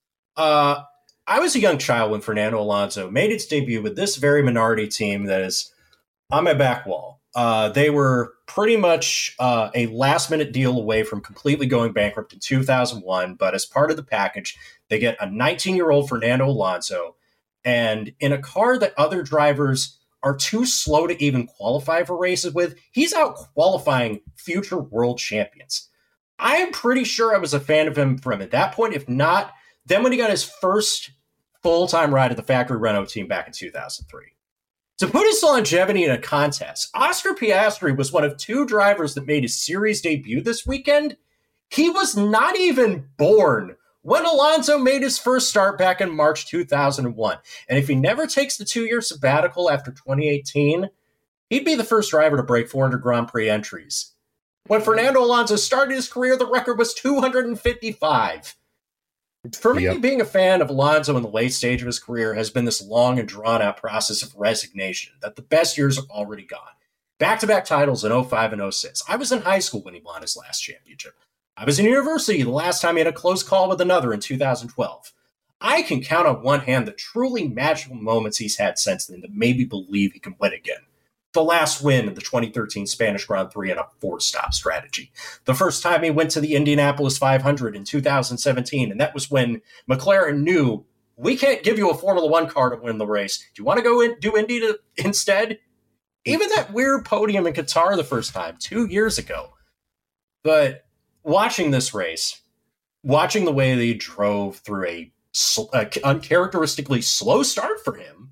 I was a young child when Fernando Alonso made its debut with this very minority team that is on my back wall. They were pretty much a last-minute deal away from completely going bankrupt in 2001, but as part of the package, they get a 19-year-old Fernando Alonso, and in a car that other drivers are too slow to even qualify for races with, he's out qualifying future world champions. I am pretty sure I was a fan of him from at that point. If not, then when he got his first full-time ride at the factory Renault team back in 2003. To put his longevity in a contest, Oscar Piastri was one of 2 drivers that made his series debut this weekend. He was not even born when Alonso made his first start back in March 2001. And if he never takes the 2-year sabbatical after 2018, he'd be the first driver to break 400 Grand Prix entries. When Fernando Alonso started his career, the record was 255. For me, being a fan of Alonso in the late stage of his career has been this long and drawn-out process of resignation, that the best years are already gone. Back-to-back titles in 05 and 06. I was in high school when he won his last championship. I was in university the last time he had a close call with another in 2012. I can count on one hand the truly magical moments he's had since then that made me believe he can win again. The last win in the 2013 Spanish Grand Prix in a 4-stop strategy. The first time he went to the Indianapolis 500 in 2017, and that was when McLaren knew, we can't give you a Formula One car to win the race. Do you want to go do Indy instead? Even that weird podium in Qatar the first time, 2 years ago. But watching this race, watching the way they drove through a uncharacteristically slow start for him,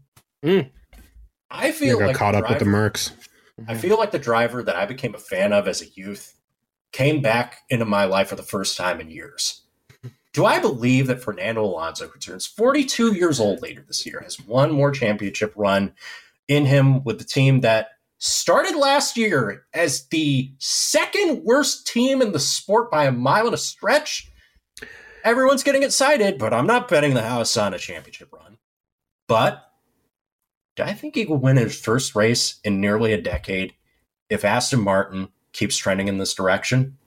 I feel like caught up with the Mercs. I feel like the driver that I became a fan of as a youth came back into my life for the first time in years. Do I believe that Fernando Alonso, who turns 42 years old later this year, has one more championship run in him with the team that started last year as the second worst team in the sport by a mile and a stretch? Everyone's getting excited, but I'm not betting the house on a championship run. But do I think he will win his first race in nearly a decade if Aston Martin keeps trending in this direction?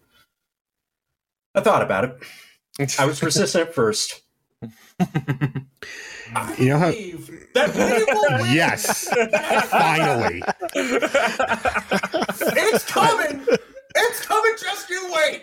I thought about it. I was resistant at first. You know how? That Yes, finally. It's coming. It's coming. Just you wait.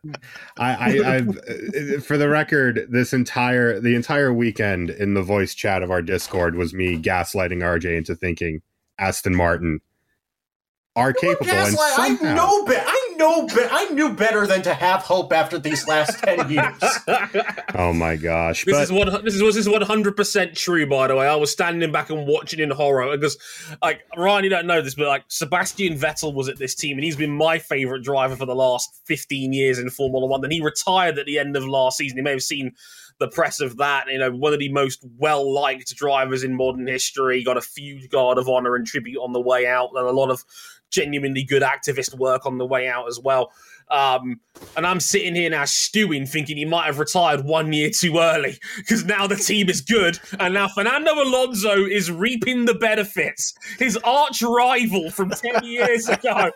I've for the record, the entire weekend in the voice chat of our Discord was me gaslighting RJ into thinking Aston Martin are capable. And somehow, I knew better than to have hope after these last 10 years. Oh my gosh! This is 100% true. By the way, I was standing back and watching in horror because, like, Ryan, you don't know this, but like Sebastian Vettel was at this team, and he's been my favorite driver for the last 15 years in Formula One. Then he retired at the end of last season. You may have seen the press of that. You know, one of the most well-liked drivers in modern history. Got a huge guard of honor and tribute on the way out, and a lot of genuinely good activist work on the way out as well. And I'm sitting here now stewing, thinking he might have retired 1 year too early because now the team is good, and now Fernando Alonso is reaping the benefits. His arch rival from 10 years ago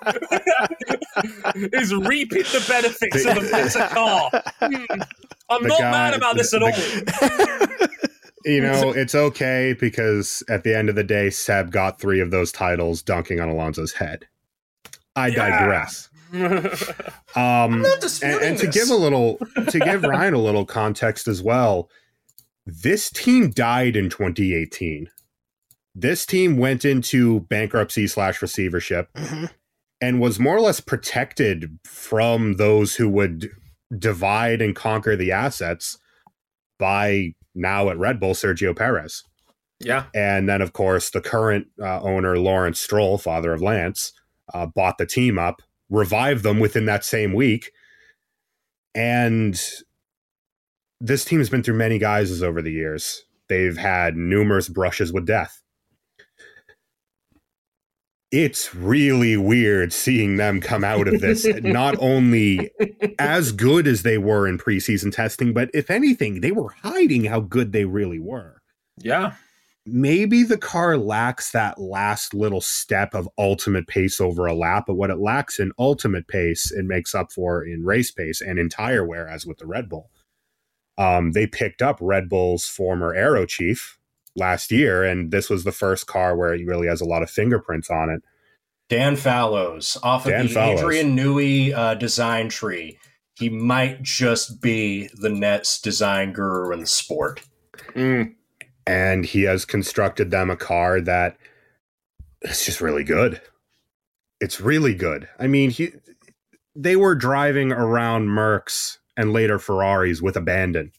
is reaping the benefits of a better car. I'm not mad about this at all. You know, it's okay because at the end of the day, Seb got 3 of those titles dunking on Alonso's head. I digress. I'm not disputing and to this. give Ryan a little context as well, this team died in 2018. This team went into bankruptcy / receivership and was more or less protected from those who would divide and conquer the assets by now at Red Bull, Sergio Perez. Yeah. And then, of course, the current owner, Lawrence Stroll, father of Lance, bought the team up, revived them within that same week. And this team has been through many guises over the years. They've had numerous brushes with death. it's really weird seeing them come out of this not only as good as they were in preseason testing, but if anything, they were hiding how good they really were. Yeah. Maybe the car lacks that last little step of ultimate pace over a lap, but what it lacks in ultimate pace, it makes up for in race pace and in tire wear, as with the Red Bull. They picked up Red Bull's former aero chief last year, and this was the first car where he really has a lot of fingerprints on it. Dan Fallows, off of the Adrian Newey design tree. He might just be the next design guru in the sport. And he has constructed them a car that is just really good. It's really good. I mean, they were driving around Mercs and later Ferraris with abandon.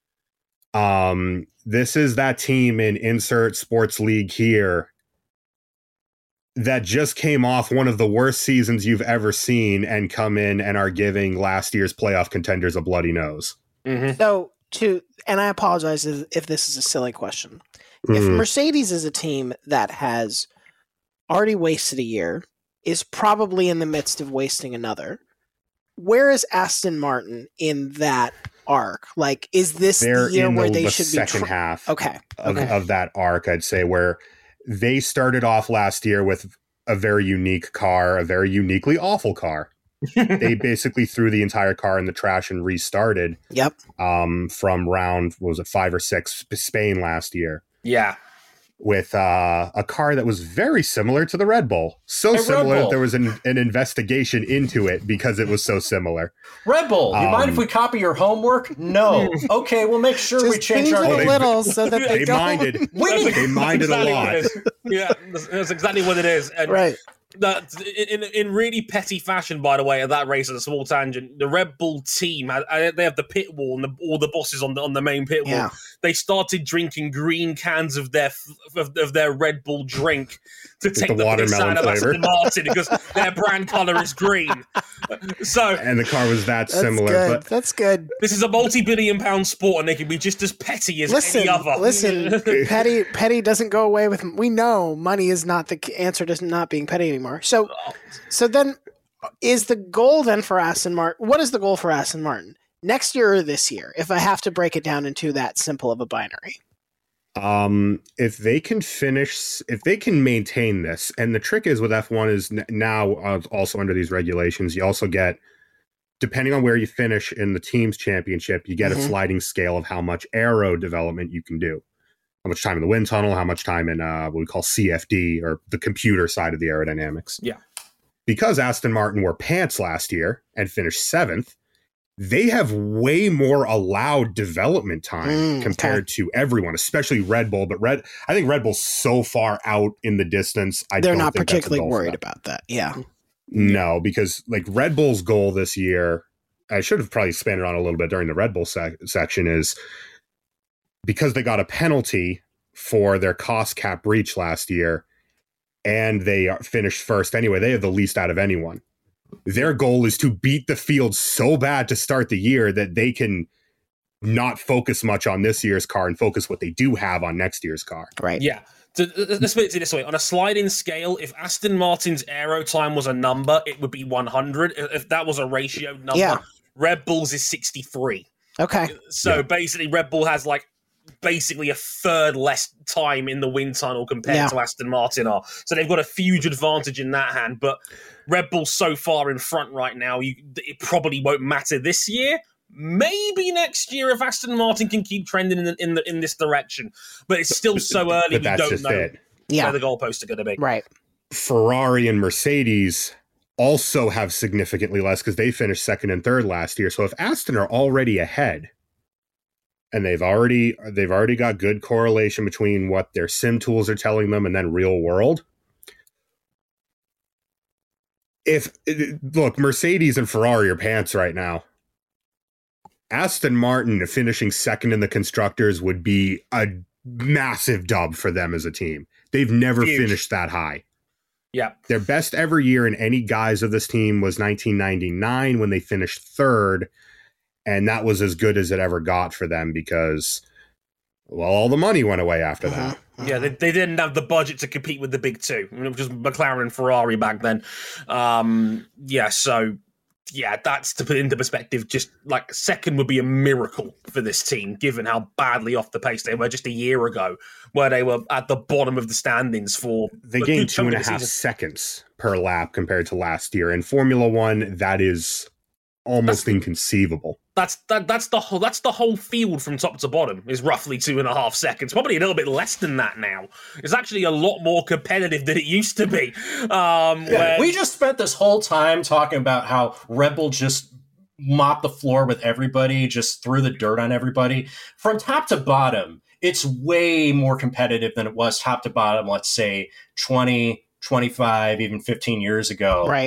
This is that team in insert sports league here that just came off one of the worst seasons you've ever seen and come in and are giving last year's playoff contenders a bloody nose. So, and I apologize if this is a silly question. If Mercedes is a team that has already wasted a year, is probably in the midst of wasting another, where is Aston Martin in that arc? Like, is this the year where they should be second half of that arc, I'd say, where they started off last year with a very unique car, a very uniquely awful car. They basically threw the entire car in the trash and restarted. Yep. From round, what was it, 5 or 6, Spain last year. Yeah. With a car that was very similar to the Red Bull. So similar that there was an investigation into it because it was so similar. Red Bull, you mind if we copy your homework? No. Okay, we'll make sure we change our little so that they don't. Minded. They minded a lot. Yeah, that's exactly what it is. And right. In really petty fashion, by the way, at that race, as a small tangent, the Red Bull team, they have the pit wall and all the bosses on the main pit wall. Yeah. They started drinking green cans of their Red Bull drink to take the watermelon flavor of Aston Martin because their brand color is green. And the car was that's similar. Good. But that's good. This is a multi-billion-pound sport, and they can be just as petty as any other. Listen, petty doesn't go away with. We know money is not the answer to not being petty anymore. So then, is the goal then for Aston Martin? What is the goal for Aston Martin next year or this year? If I have to break it down into that simple of a binary. If they can maintain this, and the trick is with F1 is now also under these regulations, you also get, depending on where you finish in the team's championship, you get a sliding scale of how much aero development you can do. How much time in the wind tunnel, how much time in what we call CFD, or the computer side of the aerodynamics. Yeah. Because Aston Martin wore pants last year and finished 7th, they have way more allowed development time compared to everyone, especially Red Bull. But I think Red Bull's so far out in the distance. They're not particularly worried about that. Yeah. No, because like Red Bull's goal this year, I should have probably expanded on a little bit during the Red Bull section, is because they got a penalty for their cost cap breach last year and they finished first anyway. They have the least out of anyone. Their goal is to beat the field so bad to start the year that they can not focus much on this year's car and focus what they do have on next year's car. Right. Yeah. So let's put it this way. On a sliding scale, if Aston Martin's aero time was a number, it would be 100. If that was a ratio number, Red Bull's is 63. Okay. So basically Red Bull has basically a third less time in the wind tunnel compared to Aston Martin are. So they've got a huge advantage in that hand. But Red Bull's so far in front right now, it probably won't matter this year. Maybe next year if Aston Martin can keep trending in this direction. But it's still so early, we don't know where the goalposts are going to be. Right. Ferrari and Mercedes also have significantly less because they finished 2nd and 3rd last year. So if Aston are already ahead, and they've already got good correlation between what their sim tools are telling them and then real world. Look, Mercedes and Ferrari are pants right now. Aston Martin finishing 2nd in the constructors would be a massive dub for them as a team. They've never finished that high. Yeah. Their best ever year in any guise of this team was 1999 when they finished 3rd. And that was as good as it ever got for them because Well, all the money went away after that. Yeah, they didn't have the budget to compete with the big two, which was McLaren and Ferrari back then. That's to put into perspective. Just like second would be a miracle for this team, given how badly off the pace they were just a year ago, where they were at the bottom of the standings for. They gained 2.5 seconds per lap compared to last year. In Formula One, that is almost inconceivable. That's the whole field from top to bottom is roughly 2.5 seconds. Probably a little bit less than that now. It's actually a lot more competitive than it used to be. We just spent this whole time talking about how Red Bull just mopped the floor with everybody, just threw the dirt on everybody. From top to bottom, it's way more competitive than it was top to bottom, let's say 20, 25, even 15 years ago. Right.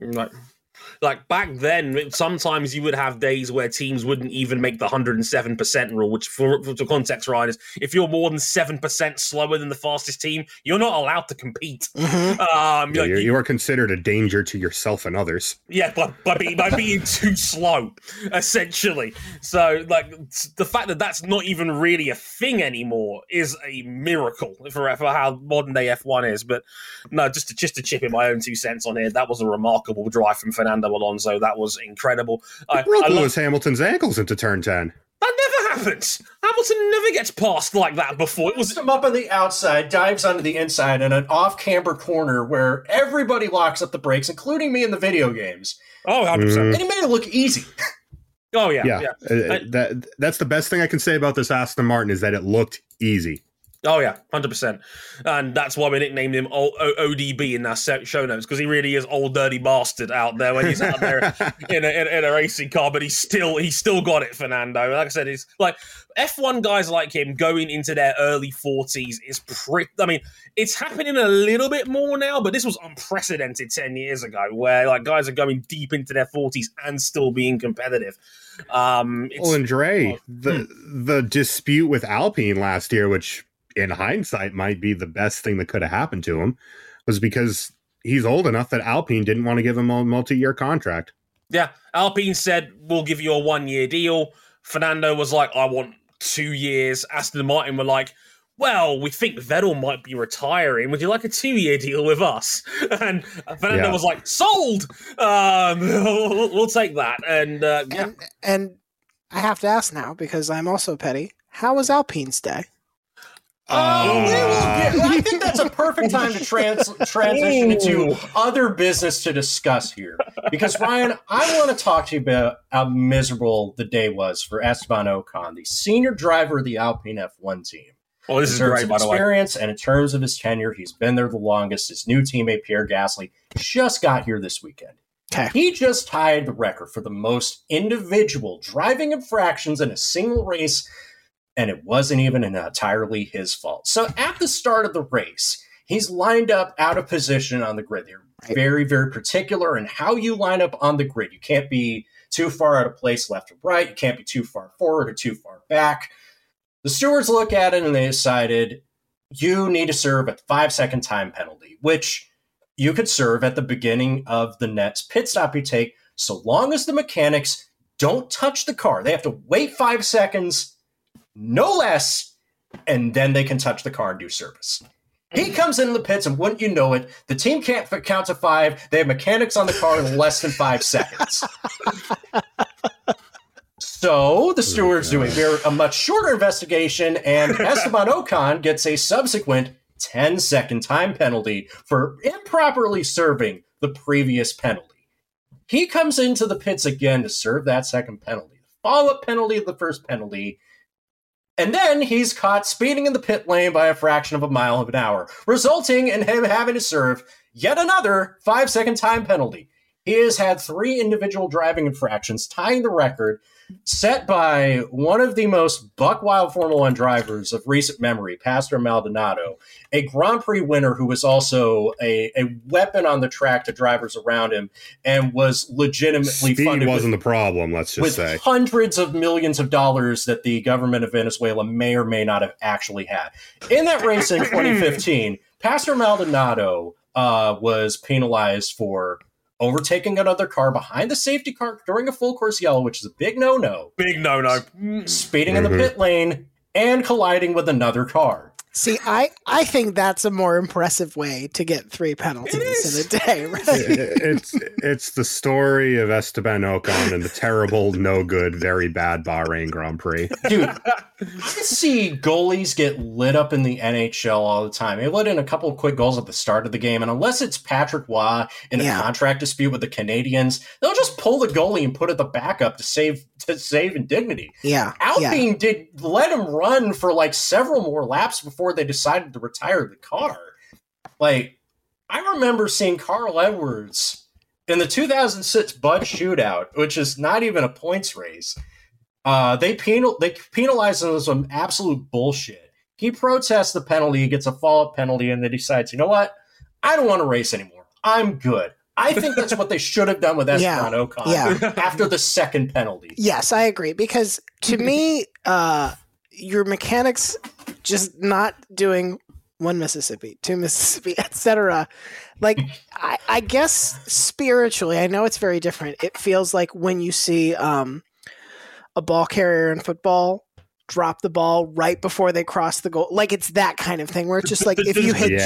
Like back then, sometimes you would have days where teams wouldn't even make the 107% rule, which for context, Ryan, is if you're more than 7% slower than the fastest team, you're not allowed to compete. You are considered a danger to yourself and others. Yeah, by being too slow, essentially. So, like, the fact that that's not even really a thing anymore is a miracle for how modern day F1 is. But no, just to chip in my own 2 cents on here, that was a remarkable drive from Fernando Alonso. That was incredible. Lewis Hamilton's ankles into turn 10. That never happens. Hamilton never gets past like that before. It was him up on the outside, dives onto the inside in an off-camber corner where everybody locks up the brakes, including me in the video games. Oh, 100%. And he made it look easy. Oh, yeah. That's the best thing I can say about this Aston Martin is that it looked easy. Oh, yeah, 100%. And that's why we nicknamed him ODB in our show notes, because he really is old dirty bastard out there when he's out there in a racing car, but he's still got it, Fernando. Like I said, it's like F1 guys like him going into their early 40s is it's happening a little bit more now, but this was unprecedented 10 years ago, where like guys are going deep into their 40s and still being competitive. And Dre, the dispute with Alpine last year, which in hindsight might be the best thing that could have happened to him, was because he's old enough that Alpine didn't want to give him a multi-year contract. Yeah, Alpine said, we'll give you a 1-year deal. Fernando was like, I want 2 years. Aston Martin were like, well, we think Vettel might be retiring. Would you like a 2-year deal with us? And Fernando was like, sold! We'll take that. And I have to ask now, because I'm also petty, how was Alpine's day? I think that's a perfect time to transition into other business to discuss here. Because, Ryan, I want to talk to you about how miserable the day was for Esteban Ocon, the senior driver of the Alpine F1 team. Oh, this is great, by the way. Experience and in terms of his tenure, he's been there the longest. His new teammate, Pierre Gasly, just got here this weekend. Okay. He just tied the record for the most individual driving infractions in a single race, and it wasn't even entirely his fault. So at the start of the race, he's lined up out of position on the grid. They're very, very particular in how you line up on the grid. You can't be too far out of place left or right. You can't be too far forward or too far back. The stewards look at it and they decided you need to serve a 5-second time penalty, which you could serve at the beginning of the next pit stop you take, so long as the mechanics don't touch the car. They have to wait 5 seconds, no less, and then they can touch the car and do service. He comes into the pits, and wouldn't you know it, the team can't count to 5. They have mechanics on the car in less than 5 seconds. So the stewards do a much shorter investigation, and Esteban Ocon gets a subsequent 10-second time penalty for improperly serving the previous penalty. He comes into the pits again to serve that second penalty, the follow-up penalty of the first penalty, and then he's caught speeding in the pit lane by a fraction of a mile an hour, resulting in him having to serve yet another 5-second time penalty. He has had 3 individual driving infractions, tying the record set by one of the most buck-wild Formula One drivers of recent memory, Pastor Maldonado, a Grand Prix winner who was also a weapon on the track to drivers around him and was legitimately Speed wasn't the problem, let's just say. With hundreds of millions of dollars that the government of Venezuela may or may not have actually had. In that race in 2015, Pastor Maldonado was penalized for overtaking another car behind the safety car during a full course yellow, which is a big no-no. Big no-no. Speeding in the pit lane and colliding with another car. See, I think that's a more impressive way to get 3 penalties in a day. Right? It's the story of Esteban Ocon and the terrible, no good, very bad Bahrain Grand Prix. Dude, I see goalies get lit up in the NHL all the time. They let in a couple of quick goals at the start of the game, and unless it's Patrick Waugh in a contract dispute with the Canadians, they'll just pull the goalie and put it the backup to save indignity. Yeah. Alpine did let him run for like several more laps before they decided to retire the car. Like, I remember seeing Carl Edwards in the 2006 Bud Shootout, which is not even a points race. They penalized him with some absolute bullshit. He protests the penalty, he gets a follow-up penalty, and then decides, you know what? I don't want to race anymore. I'm good. I think that's what they should have done with Esteban Ocon after the second penalty. Yes, I agree. Because to me, your mechanics just not doing 1 Mississippi, 2 Mississippi, etc. Like, I guess spiritually, I know it's very different. It feels like when you see a ball carrier in football drop the ball right before they cross the goal. Like, it's that kind of thing where it's just like, if you had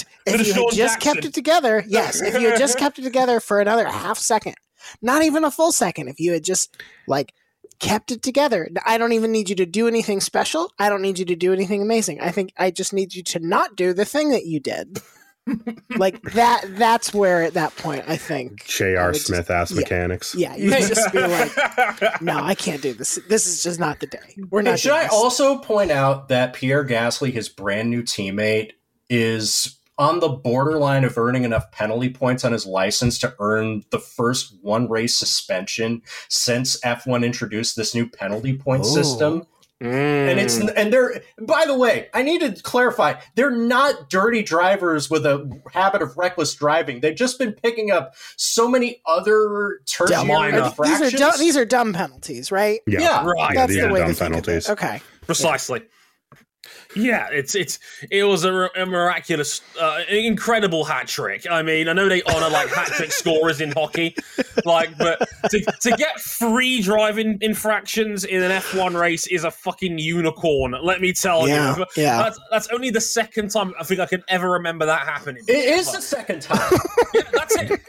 just kept it together, if you had just kept it together for another half second, not even a full second, if you had just like kept it together, I don't even need you to do anything special. I don't need you to do anything amazing. I think I just need you to not do the thing that you did. Like that's where at that point I think J.R. Smith ass mechanics. Yeah, you just be like, no, I can't do this. This is just not the day. We're not. Should I also point out that Pierre Gasly, his brand new teammate, is on the borderline of earning enough penalty points on his license to earn the first 1 race suspension since F1 introduced this new penalty point system. And they're, by the way, I need to clarify, they're not dirty drivers with a habit of reckless driving. They've just been picking up so many other tertiary infractions. These are dumb penalties, right? Yeah. Right. That's the way dumb to think penalties. of it. Okay. Precisely. Yeah, it was a miraculous, incredible hat trick. I mean, I know they honor like hat trick scorers in hockey, like, but to get 3 driving infractions in an F1 race is a fucking unicorn. Let me tell you. Yeah. That's only the second time I think I can ever remember that happening. It is the second time. Yeah, that's it.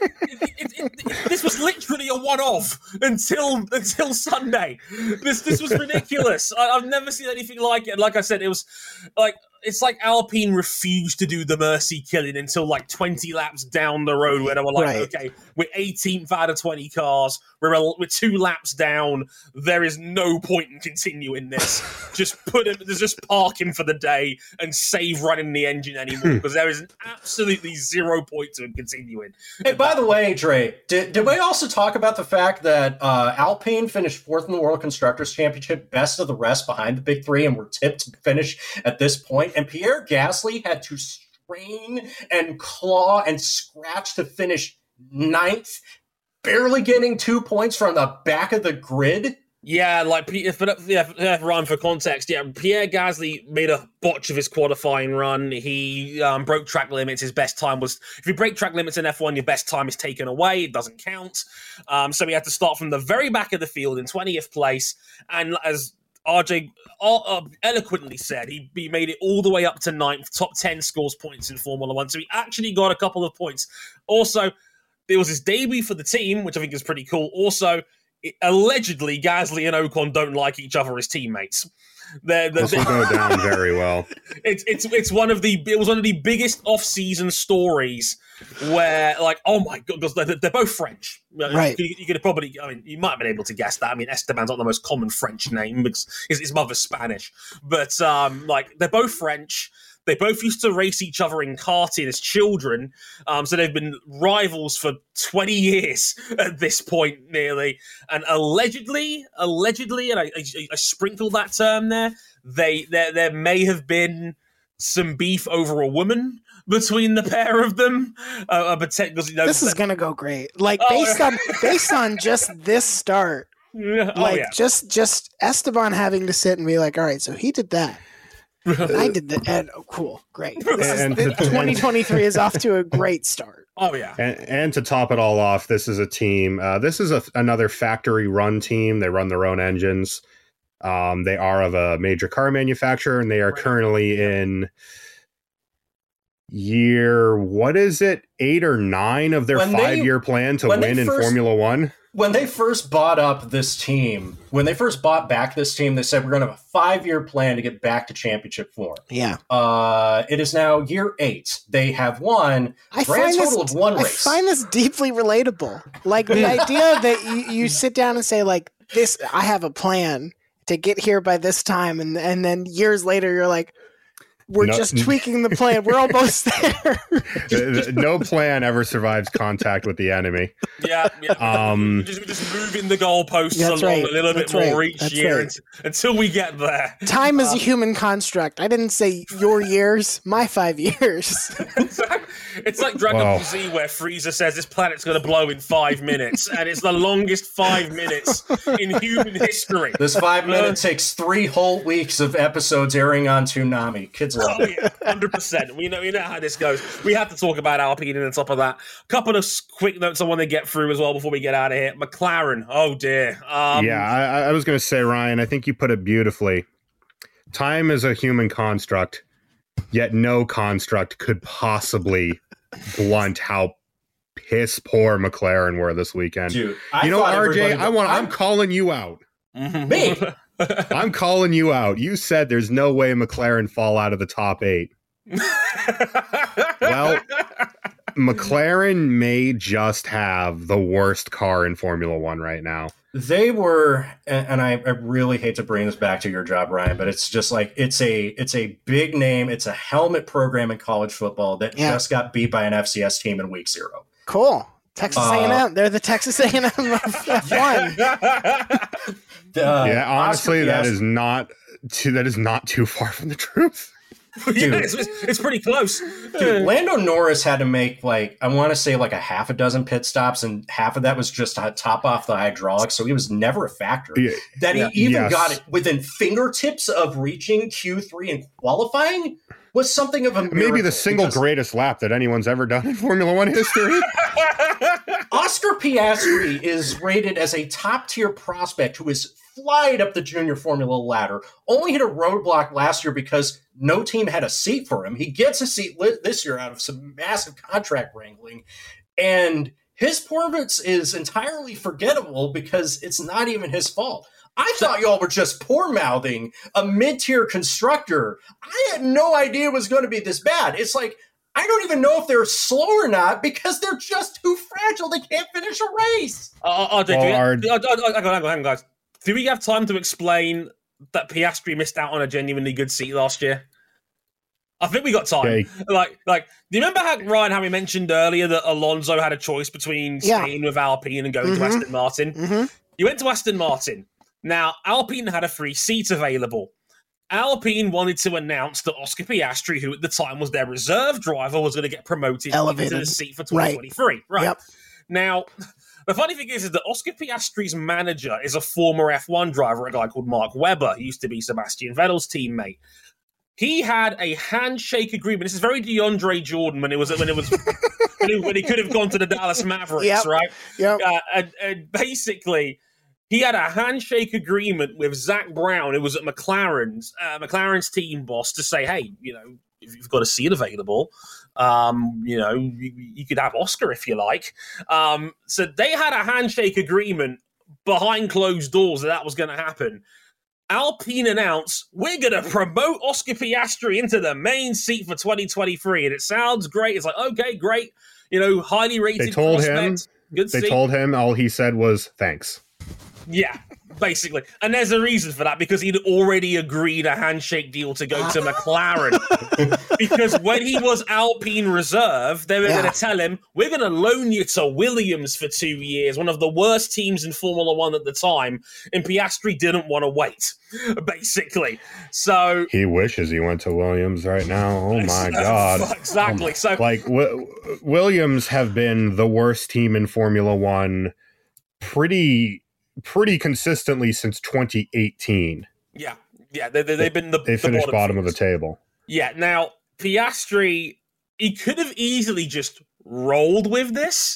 This was literally a one-off until Sunday. This was ridiculous. I've never seen anything like it. Like I said, it was like it's like Alpine refused to do the mercy killing until like 20 laps down the road, where they were like, okay, we're 18th out of 20 cars, we're 2 laps down, there is no point in continuing this. Just park him for the day and save running the engine anymore, because there is absolutely 0 point to continuing. Hey, by the way, Dre, did we also talk about the fact that Alpine finished 4th in the World Constructors' Championship, best of the rest behind the Big Three, and were tipped to finish at this point? And Pierre Gasly had to strain and claw and scratch to finish 9th, barely getting 2 points from the back of the grid. Yeah, like Ryan, for context, Pierre Gasly made a botch of his qualifying run. He broke track limits. His best time was, if you break track limits in F1, your best time is taken away. It doesn't count. So he had to start from the very back of the field in 20th place. And as RJ eloquently said, he made it all the way up to 9th, top 10 scores points in Formula 1. So he actually got a couple of points. Also, it was his debut for the team, which I think is pretty cool. Also, allegedly, Gasly and Ocon don't like each other as teammates. This will go down very well. It was one of the biggest off-season stories where, like, oh my god, because they're both French. Right. You could probably, I mean, you might have been able to guess that. I mean, Esteban's not the most common French name because his mother's Spanish, but like, they're both French. They both used to race each other in karting as children, so they've been rivals for 20 years at this point, nearly. And allegedly, and I sprinkle that term there, there may have been some beef over a woman between the pair of them. This is gonna go great. Like, based on just this start, just Esteban having to sit and be like, all right, so he did that. I did that. And cool, great. 2023 is off to a great start. Oh yeah, and to top it all off, this is a team. This is another factory run team. They run their own engines. They are of a major car manufacturer, and they are currently in year, what is it, 8 or 9 of their 5-year plan to win in Formula One? When they first bought up this team, when they first bought back this team, they said we're going to have a 5-year plan to get back to championship form. Yeah. It is now year 8. They have won a grand total of 1 race. I find this deeply relatable. Like the idea that you sit down and say, like, this, I have a plan to get here by this time, and then years later you're like, we're just tweaking the plan. We're almost there. No plan ever survives contact with the enemy. Yeah. We're just moving the goalposts along a little bit more each year until we get there. Time is a human construct. I didn't say your years, my 5 years. It's like Dragon Ball Z, where Frieza says this planet's going to blow in 5 minutes, and it's the longest 5 minutes in human history. This 5 minutes takes 3 whole weeks of episodes airing on Toonami. Kids love it. 100%. We know how this goes. We have to talk about Alpine and on top of that. A couple of quick notes I want to get through as well before we get out of here. McLaren, oh dear. I was going to say, Ryan, I think you put it beautifully. Time is a human construct, yet no construct could possibly blunt how piss poor McLaren were this weekend. Dude, RJ, I'm calling you out. Me? I'm calling you out. You said there's no way McLaren fall out of the top 8. Well, McLaren may just have the worst car in Formula One right now. They were, and I really hate to bring this back to your job, Ryan, but it's just like it's a big name. It's a helmet program in college football that just got beat by an FCS team in week 0. Cool. Texas A&M. They're the Texas A&M of F1. Honestly, that is not too far from the truth. Dude, it's pretty close. Dude, Lando Norris had to make I want to say a half a dozen pit stops, and half of that was just to top off the hydraulics, so he was never a factor. He even got it within fingertips of reaching Q3 and qualifying was something of a miracle. Maybe the single greatest lap that anyone's ever done in Formula One history. Oscar Piastri is rated as a top-tier prospect who is flying up the junior Formula ladder, only hit a roadblock last year because no team had a seat for him. He gets a seat this year out of some massive contract wrangling, and his performance is entirely forgettable because it's not even his fault. I thought y'all were just poor-mouthing a mid-tier constructor. I had no idea it was going to be this bad. It's like, I don't even know if they're slow or not because they're just too fragile. They can't finish a race. Hang on, guys. Do we have time to explain that Piastri missed out on a genuinely good seat last year? I think we got time. Okay. Like, do you remember how we mentioned earlier that Alonso had a choice between staying with Alpine and going to Aston Martin? Mm-hmm. He went to Aston Martin. Now, Alpine had a free seat available. Alpine wanted to announce that Oscar Piastri, who at the time was their reserve driver, was going to get promoted into the seat for 2023. Right. Yep. Now, the funny thing is that Oscar Piastri's manager is a former F1 driver, a guy called Mark Webber. He used to be Sebastian Vettel's teammate. He had a handshake agreement. This is very DeAndre Jordan when he could have gone to the Dallas Mavericks, right? Yep. And basically, he had a handshake agreement with Zach Brown, who was at McLaren's team boss, to say, hey, if you've got a seat available, you could have Oscar if you like. So they had a handshake agreement behind closed doors that was going to happen. Alpine announced, we're going to promote Oscar Piastri into the main seat for 2023. And it sounds great. It's like, okay, great. Highly rated prospect. They told him all he said was, thanks. Yeah, basically. And there's a reason for that, because he'd already agreed a handshake deal to go to McLaren. Because when he was Alpine reserve, they were going to tell him, we're going to loan you to Williams for 2 years, one of the worst teams in Formula One at the time. And Piastri didn't want to wait, basically. So he wishes he went to Williams right now. Oh my God. Exactly. So Williams have been the worst team in Formula One pretty consistently since 2018. Yeah, they've been they finished bottom of the table. Yeah, now Piastri, he could have easily just rolled with this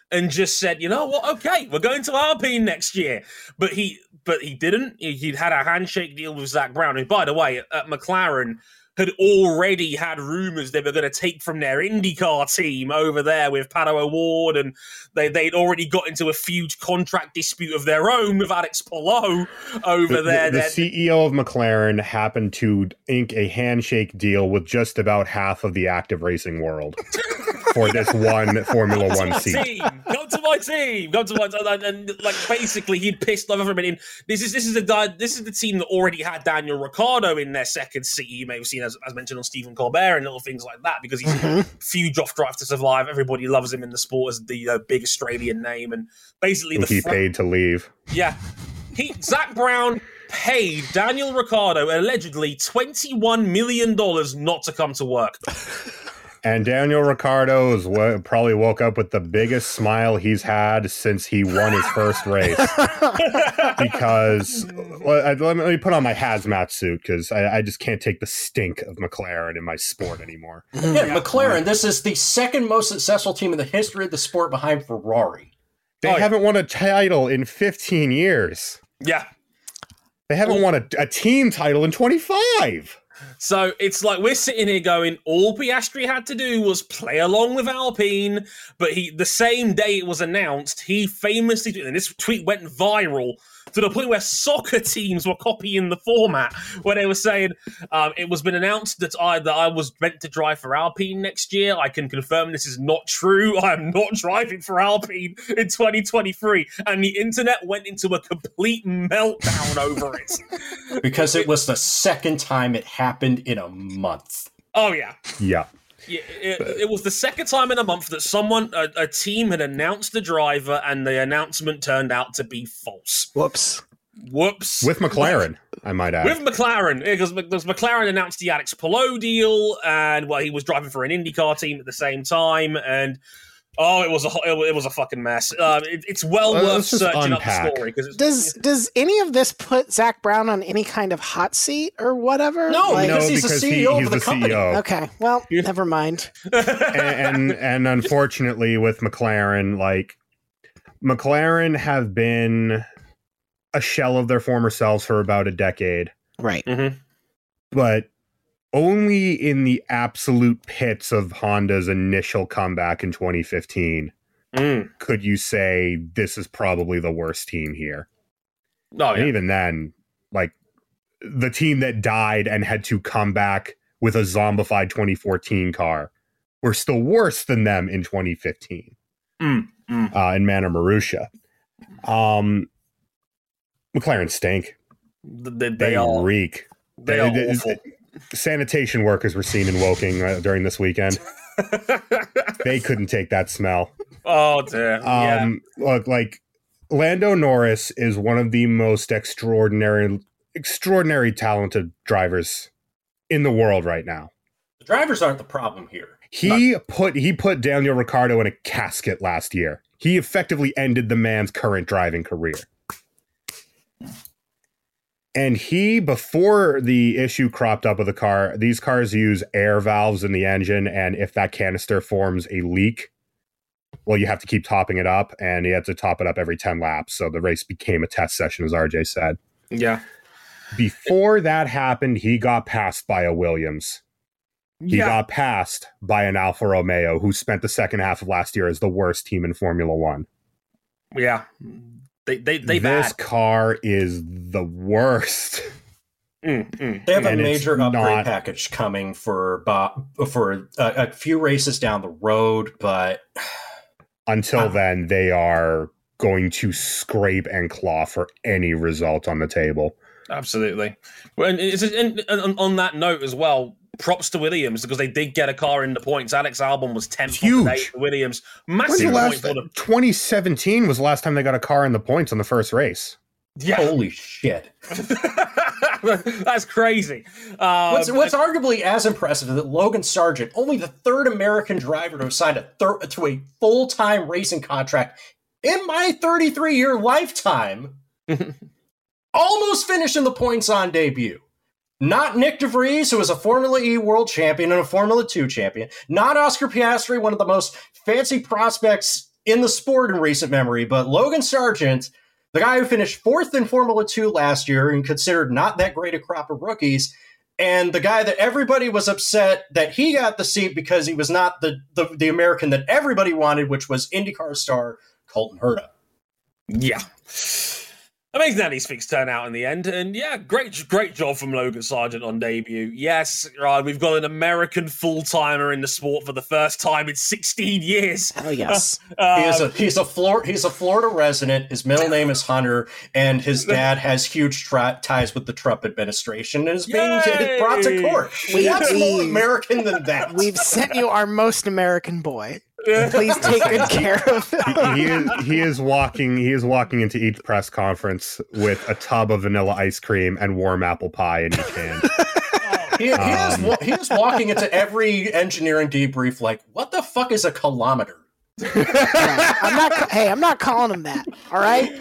and just said, you know what? Okay, we're going to Alpine next year. But he didn't. He'd had a handshake deal with Zach Brown, who, by the way, at McLaren had already had rumors they were going to take from their IndyCar team over there with Pato O'Ward, and they'd already got into a huge contract dispute of their own with Alex Palou over there. The CEO of McLaren happened to ink a handshake deal with just about half of the active racing world for this one Formula One seat. Come to my team. And like basically he'd pissed off everybody. This is the team that already had Daniel Ricciardo in their second seat. You may have seen as mentioned on Stephen Colbert and little things like that, because he's a huge off Drive to Survive. Everybody loves him in the sport as the big Australian name, and basically he paid to leave. Yeah, Zach Brown paid Daniel Ricciardo allegedly $21 million not to come to work. And Daniel Ricciardo probably woke up with the biggest smile he's had since he won his first race. Because, let me put on my hazmat suit, because I just can't take the stink of McLaren in my sport anymore. Yeah, McLaren, this is the second most successful team in the history of the sport behind Ferrari. They haven't won a title in 15 years. Yeah. They haven't won a team title in 25. So it's like we're sitting here going, all Piastri had to do was play along with Alpine, but the same day it was announced, he famously, and this tweet went viral to the point where soccer teams were copying the format, where they were saying, it was been announced that I was meant to drive for Alpine next year. I can confirm this is not true. I am not driving for Alpine in 2023. And the internet went into a complete meltdown over it. Because it was the second time it happened in a month. Oh, yeah. Yeah. It was the second time in a month that a team had announced the driver and the announcement turned out to be false. Whoops. With McLaren, I might add. With McLaren, because McLaren announced the Alex Palou deal, and he was driving for an IndyCar team at the same time, and it was a fucking mess. It's well worth searching up the story. Does any of this put Zach Brown on any kind of hot seat or whatever? No, because he's the CEO of the company. CEO. Okay, well, never mind. and unfortunately, with McLaren, McLaren have been a shell of their former selves for about a decade. Right. Mm-hmm. But only in the absolute pits of Honda's initial comeback in 2015 could you say this is probably the worst team here. Oh, yeah. And even then, the team that died and had to come back with a zombified 2014 car were still worse than them in 2015 in Manor Marussia. McLaren stink. They reek. They are awful. Sanitation workers were seen in Woking during this weekend. They couldn't take that smell. Oh, dear. Look, Lando Norris is one of the most extraordinary talented drivers in the world right now. The drivers aren't the problem here. He put Daniel Ricciardo in a casket last year. He effectively ended the man's current driving career. And before the issue cropped up with the car, these cars use air valves in the engine, and if that canister forms a leak, well, you have to keep topping it up, and you have to top it up every 10 laps. So the race became a test session, as RJ said. Yeah. Before that happened, he got passed by a Williams. He got passed by an Alfa Romeo, who spent the second half of last year as the worst team in Formula One. Yeah. They this bad. car is the worst. They have a major upgrade package coming for a few races down the road, but until then, they are going to scrape and claw for any result on the table. Absolutely. Well, and on that note as well, props to Williams, because they did get a car in the points. Alex Albon was 10th on the day for Williams. Massive point for them. 2017 was the last time they got a car in the points on the first race. Yeah. Holy shit. That's crazy. What's arguably as impressive is that Logan Sargent, only the third American driver to have signed to a full-time racing contract in my 33-year lifetime, almost finished in the points on debut. Not Nick DeVries, who was a Formula E world champion and a Formula 2 champion. Not Oscar Piastri, one of the most fancy prospects in the sport in recent memory, but Logan Sargent, the guy who finished 4th in Formula 2 last year and considered not that great a crop of rookies, and the guy that everybody was upset that he got the seat because he was not the American that everybody wanted, which was IndyCar star Colton Herta. Yeah. Amazing that these things turn out in the end. And yeah, great job from Logan Sargent on debut. Yes, right, we've got an American full-timer in the sport for the first time in 16 years. Hell yes. He's a Florida resident. His middle name is Hunter, and his dad has huge ties with the Trump administration and is being brought to court. What's more American than that? We've sent you our most American boy. Please take good care of him. He is walking into each press conference with a tub of vanilla ice cream and warm apple pie in each hand. He is walking into every engineering debrief like, what the fuck is a kilometer? Yeah, I'm not calling him that. All right.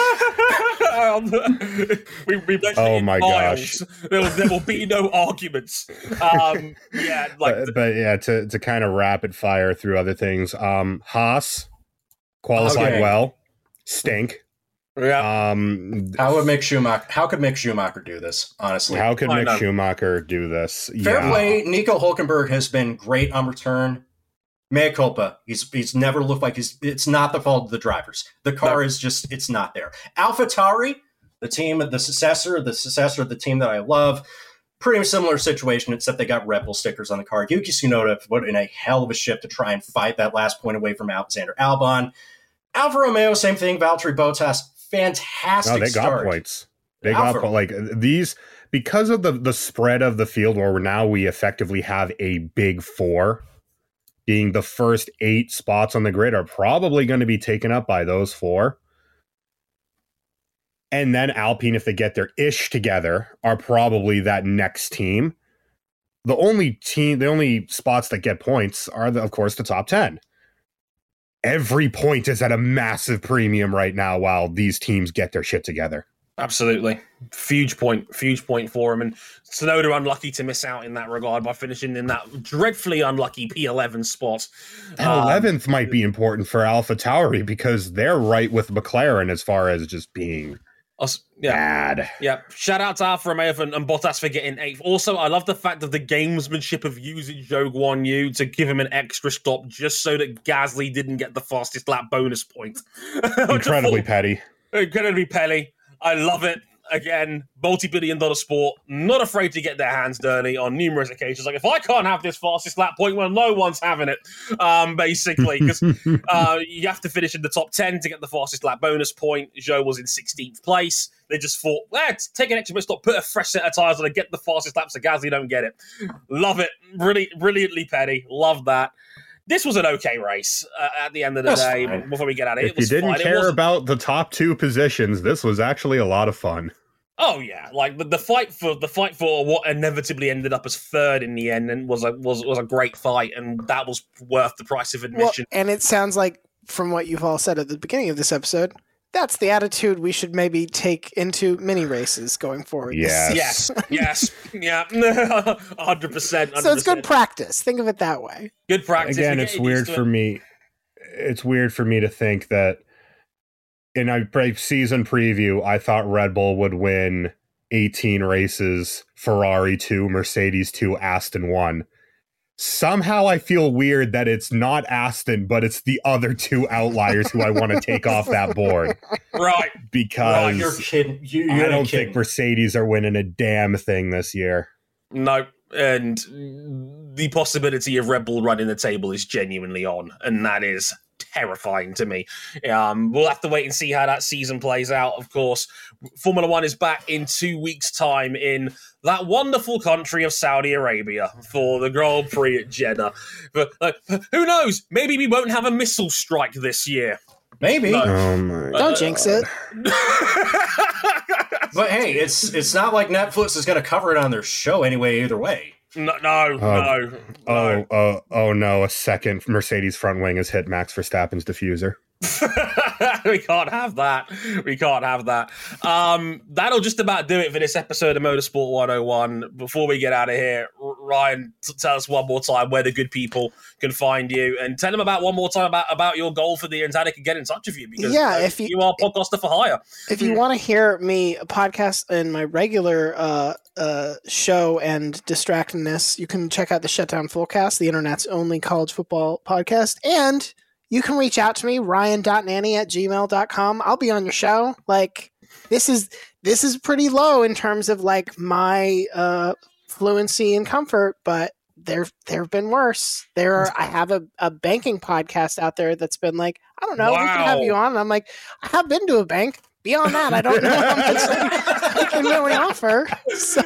we oh my gosh! There will be no arguments. But yeah, to kind of rapid fire through other things. Haas qualified well. Stink. Yeah. How could Mick Schumacher do this? Honestly, how could Mick Schumacher do this? Fair play. Nico Hülkenberg has been great on return. Mea culpa. He's never looked like it's not the fault of the drivers. The car is just, it's not there. AlphaTauri, the successor of the team that I love, pretty similar situation, except they got Red Bull stickers on the car. Yuki Tsunoda put in a hell of a shift to try and fight that last point away from Alexander Albon. Alfa Romeo, same thing. Valtteri Bottas, fantastic start. Got points. They got like these because of the spread of the field where now we effectively have a big four. Being the first 8 spots on the grid are probably going to be taken up by those 4. And then Alpine, if they get their ish together, are probably that next team. The only spots that get points are, of course, the top 10. Every point is at a massive premium right now while these teams get their shit together. Absolutely. Huge point for him. And Tsunoda unlucky to miss out in that regard by finishing in that dreadfully unlucky P11 spot. And 11th might be important for AlphaTauri because they're right with McLaren as far as just being bad. Yeah. Shout out to Alfa Romeo and Bottas for getting 8th. Also, I love the fact of the gamesmanship of using Zhou Guanyu to give him an extra stop just so that Gasly didn't get the fastest lap bonus point. Incredibly petty. I love it. Again, multi-billion-dollar sport, not afraid to get their hands dirty on numerous occasions. Like, if I can't have this fastest lap point, well, no one's having it, basically, because you have to finish in the top 10 to get the fastest lap bonus point. Zhou was in 16th place. They just thought, let's take an extra pit stop, put a fresh set of tyres on and get the fastest lap so Gasly don't get it. Love it. Really, brilliantly petty. Love that. This was an okay race at the end of the day. Fine. Before we get out of it, if you didn't care about the top 2 positions, this was actually a lot of fun. Oh yeah, like the fight for what inevitably ended up as 3rd in the end, and was a great fight, and that was worth the price of admission. Well, and it sounds like from what you've all said at the beginning of this episode, that's the attitude we should maybe take into mini races going forward. Yes, yeah, 100%. So it's good practice. Think of it that way. Good practice. Again, it's weird for me. It's weird for me to think that in a season preview, I thought Red Bull would win 18 races, Ferrari 2, Mercedes 2, Aston 1. Somehow I feel weird that it's not Aston, but it's the other 2 outliers who I want to take off that board. Right. Because you're kidding. I don't think Mercedes are winning a damn thing this year. No. And the possibility of Red Bull running the table is genuinely on. And that is terrifying to me. We'll have to wait and see how that season plays out, of course. Formula One is back in 2 weeks' time in that wonderful country of Saudi Arabia for the Grand Prix at Jeddah. But who knows? Maybe we won't have a missile strike this year. Maybe. No. Oh my Don't jinx it. But hey, it's not like Netflix is going to cover it on their show anyway, either way. No. Oh no, a second Mercedes front wing has hit Max Verstappen's diffuser. We can't have that. That'll just about do it for this episode of Motorsport 101. Before we get out of here, Ryan, tell us one more time where the good people can find you, and tell them one more time about your goal for the year and how they can get in touch with you, because if you are podcaster for hire. If you want to hear me podcast in my regular show and distractedness, you can check out the Shutdown Fullcast, the internet's only college football podcast, and you can reach out to me, ryan.nanny@gmail.com. I'll be on your show. Like, this is pretty low in terms of like my fluency and comfort, but there have been worse. I have a banking podcast out there that's been like, I don't know, we can have you on. And I'm like, I have been to a bank. Beyond that, I don't know how much I can really offer. So.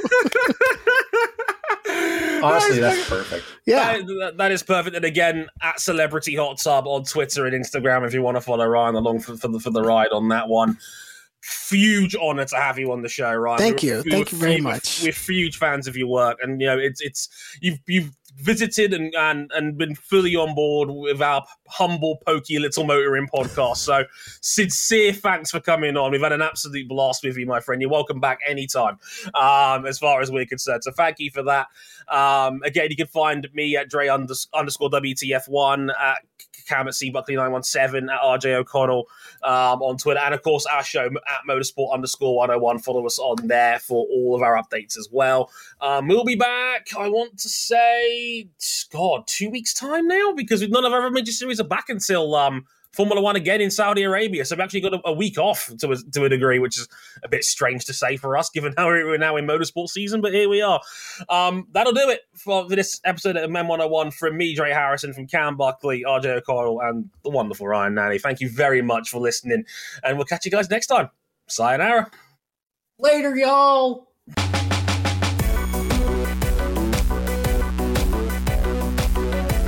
Honestly, that's perfect. Yeah, that is perfect. And again, at Celebrity Hot Tub on Twitter and Instagram, if you want to follow Ryan along for the ride on that one. Huge honor to have you on the show, Ryan. Thank you very much. We're huge fans of your work, and it's you've visited and been fully on board with our humble, pokey little motoring podcast. So sincere thanks for coming on. We've had an absolute blast with you, my friend. You're welcome back anytime, as far as we're concerned. So thank you for that. Again, you can find me at Dre underscore WTF1, at Cam at CBuckley917, at RJ O'Connell on Twitter, and of course our show at Motorsport_101. Follow us on there for all of our updates as well. We'll be back, I want to say, 2 weeks time now, because none of our major series are back until Formula One again in Saudi Arabia. So we've actually got a week off to a degree, which is a bit strange to say for us, given how we're now in motorsport season, but here we are. That'll do it for this episode of Men 101 from me, Dre Harrison, from Cam Buckley, RJ O'Connell, and the wonderful Ryan Nanny. Thank you very much for listening, and we'll catch you guys next time. Sayonara. Later, y'all.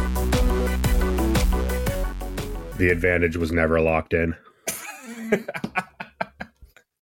The advantage was never locked in.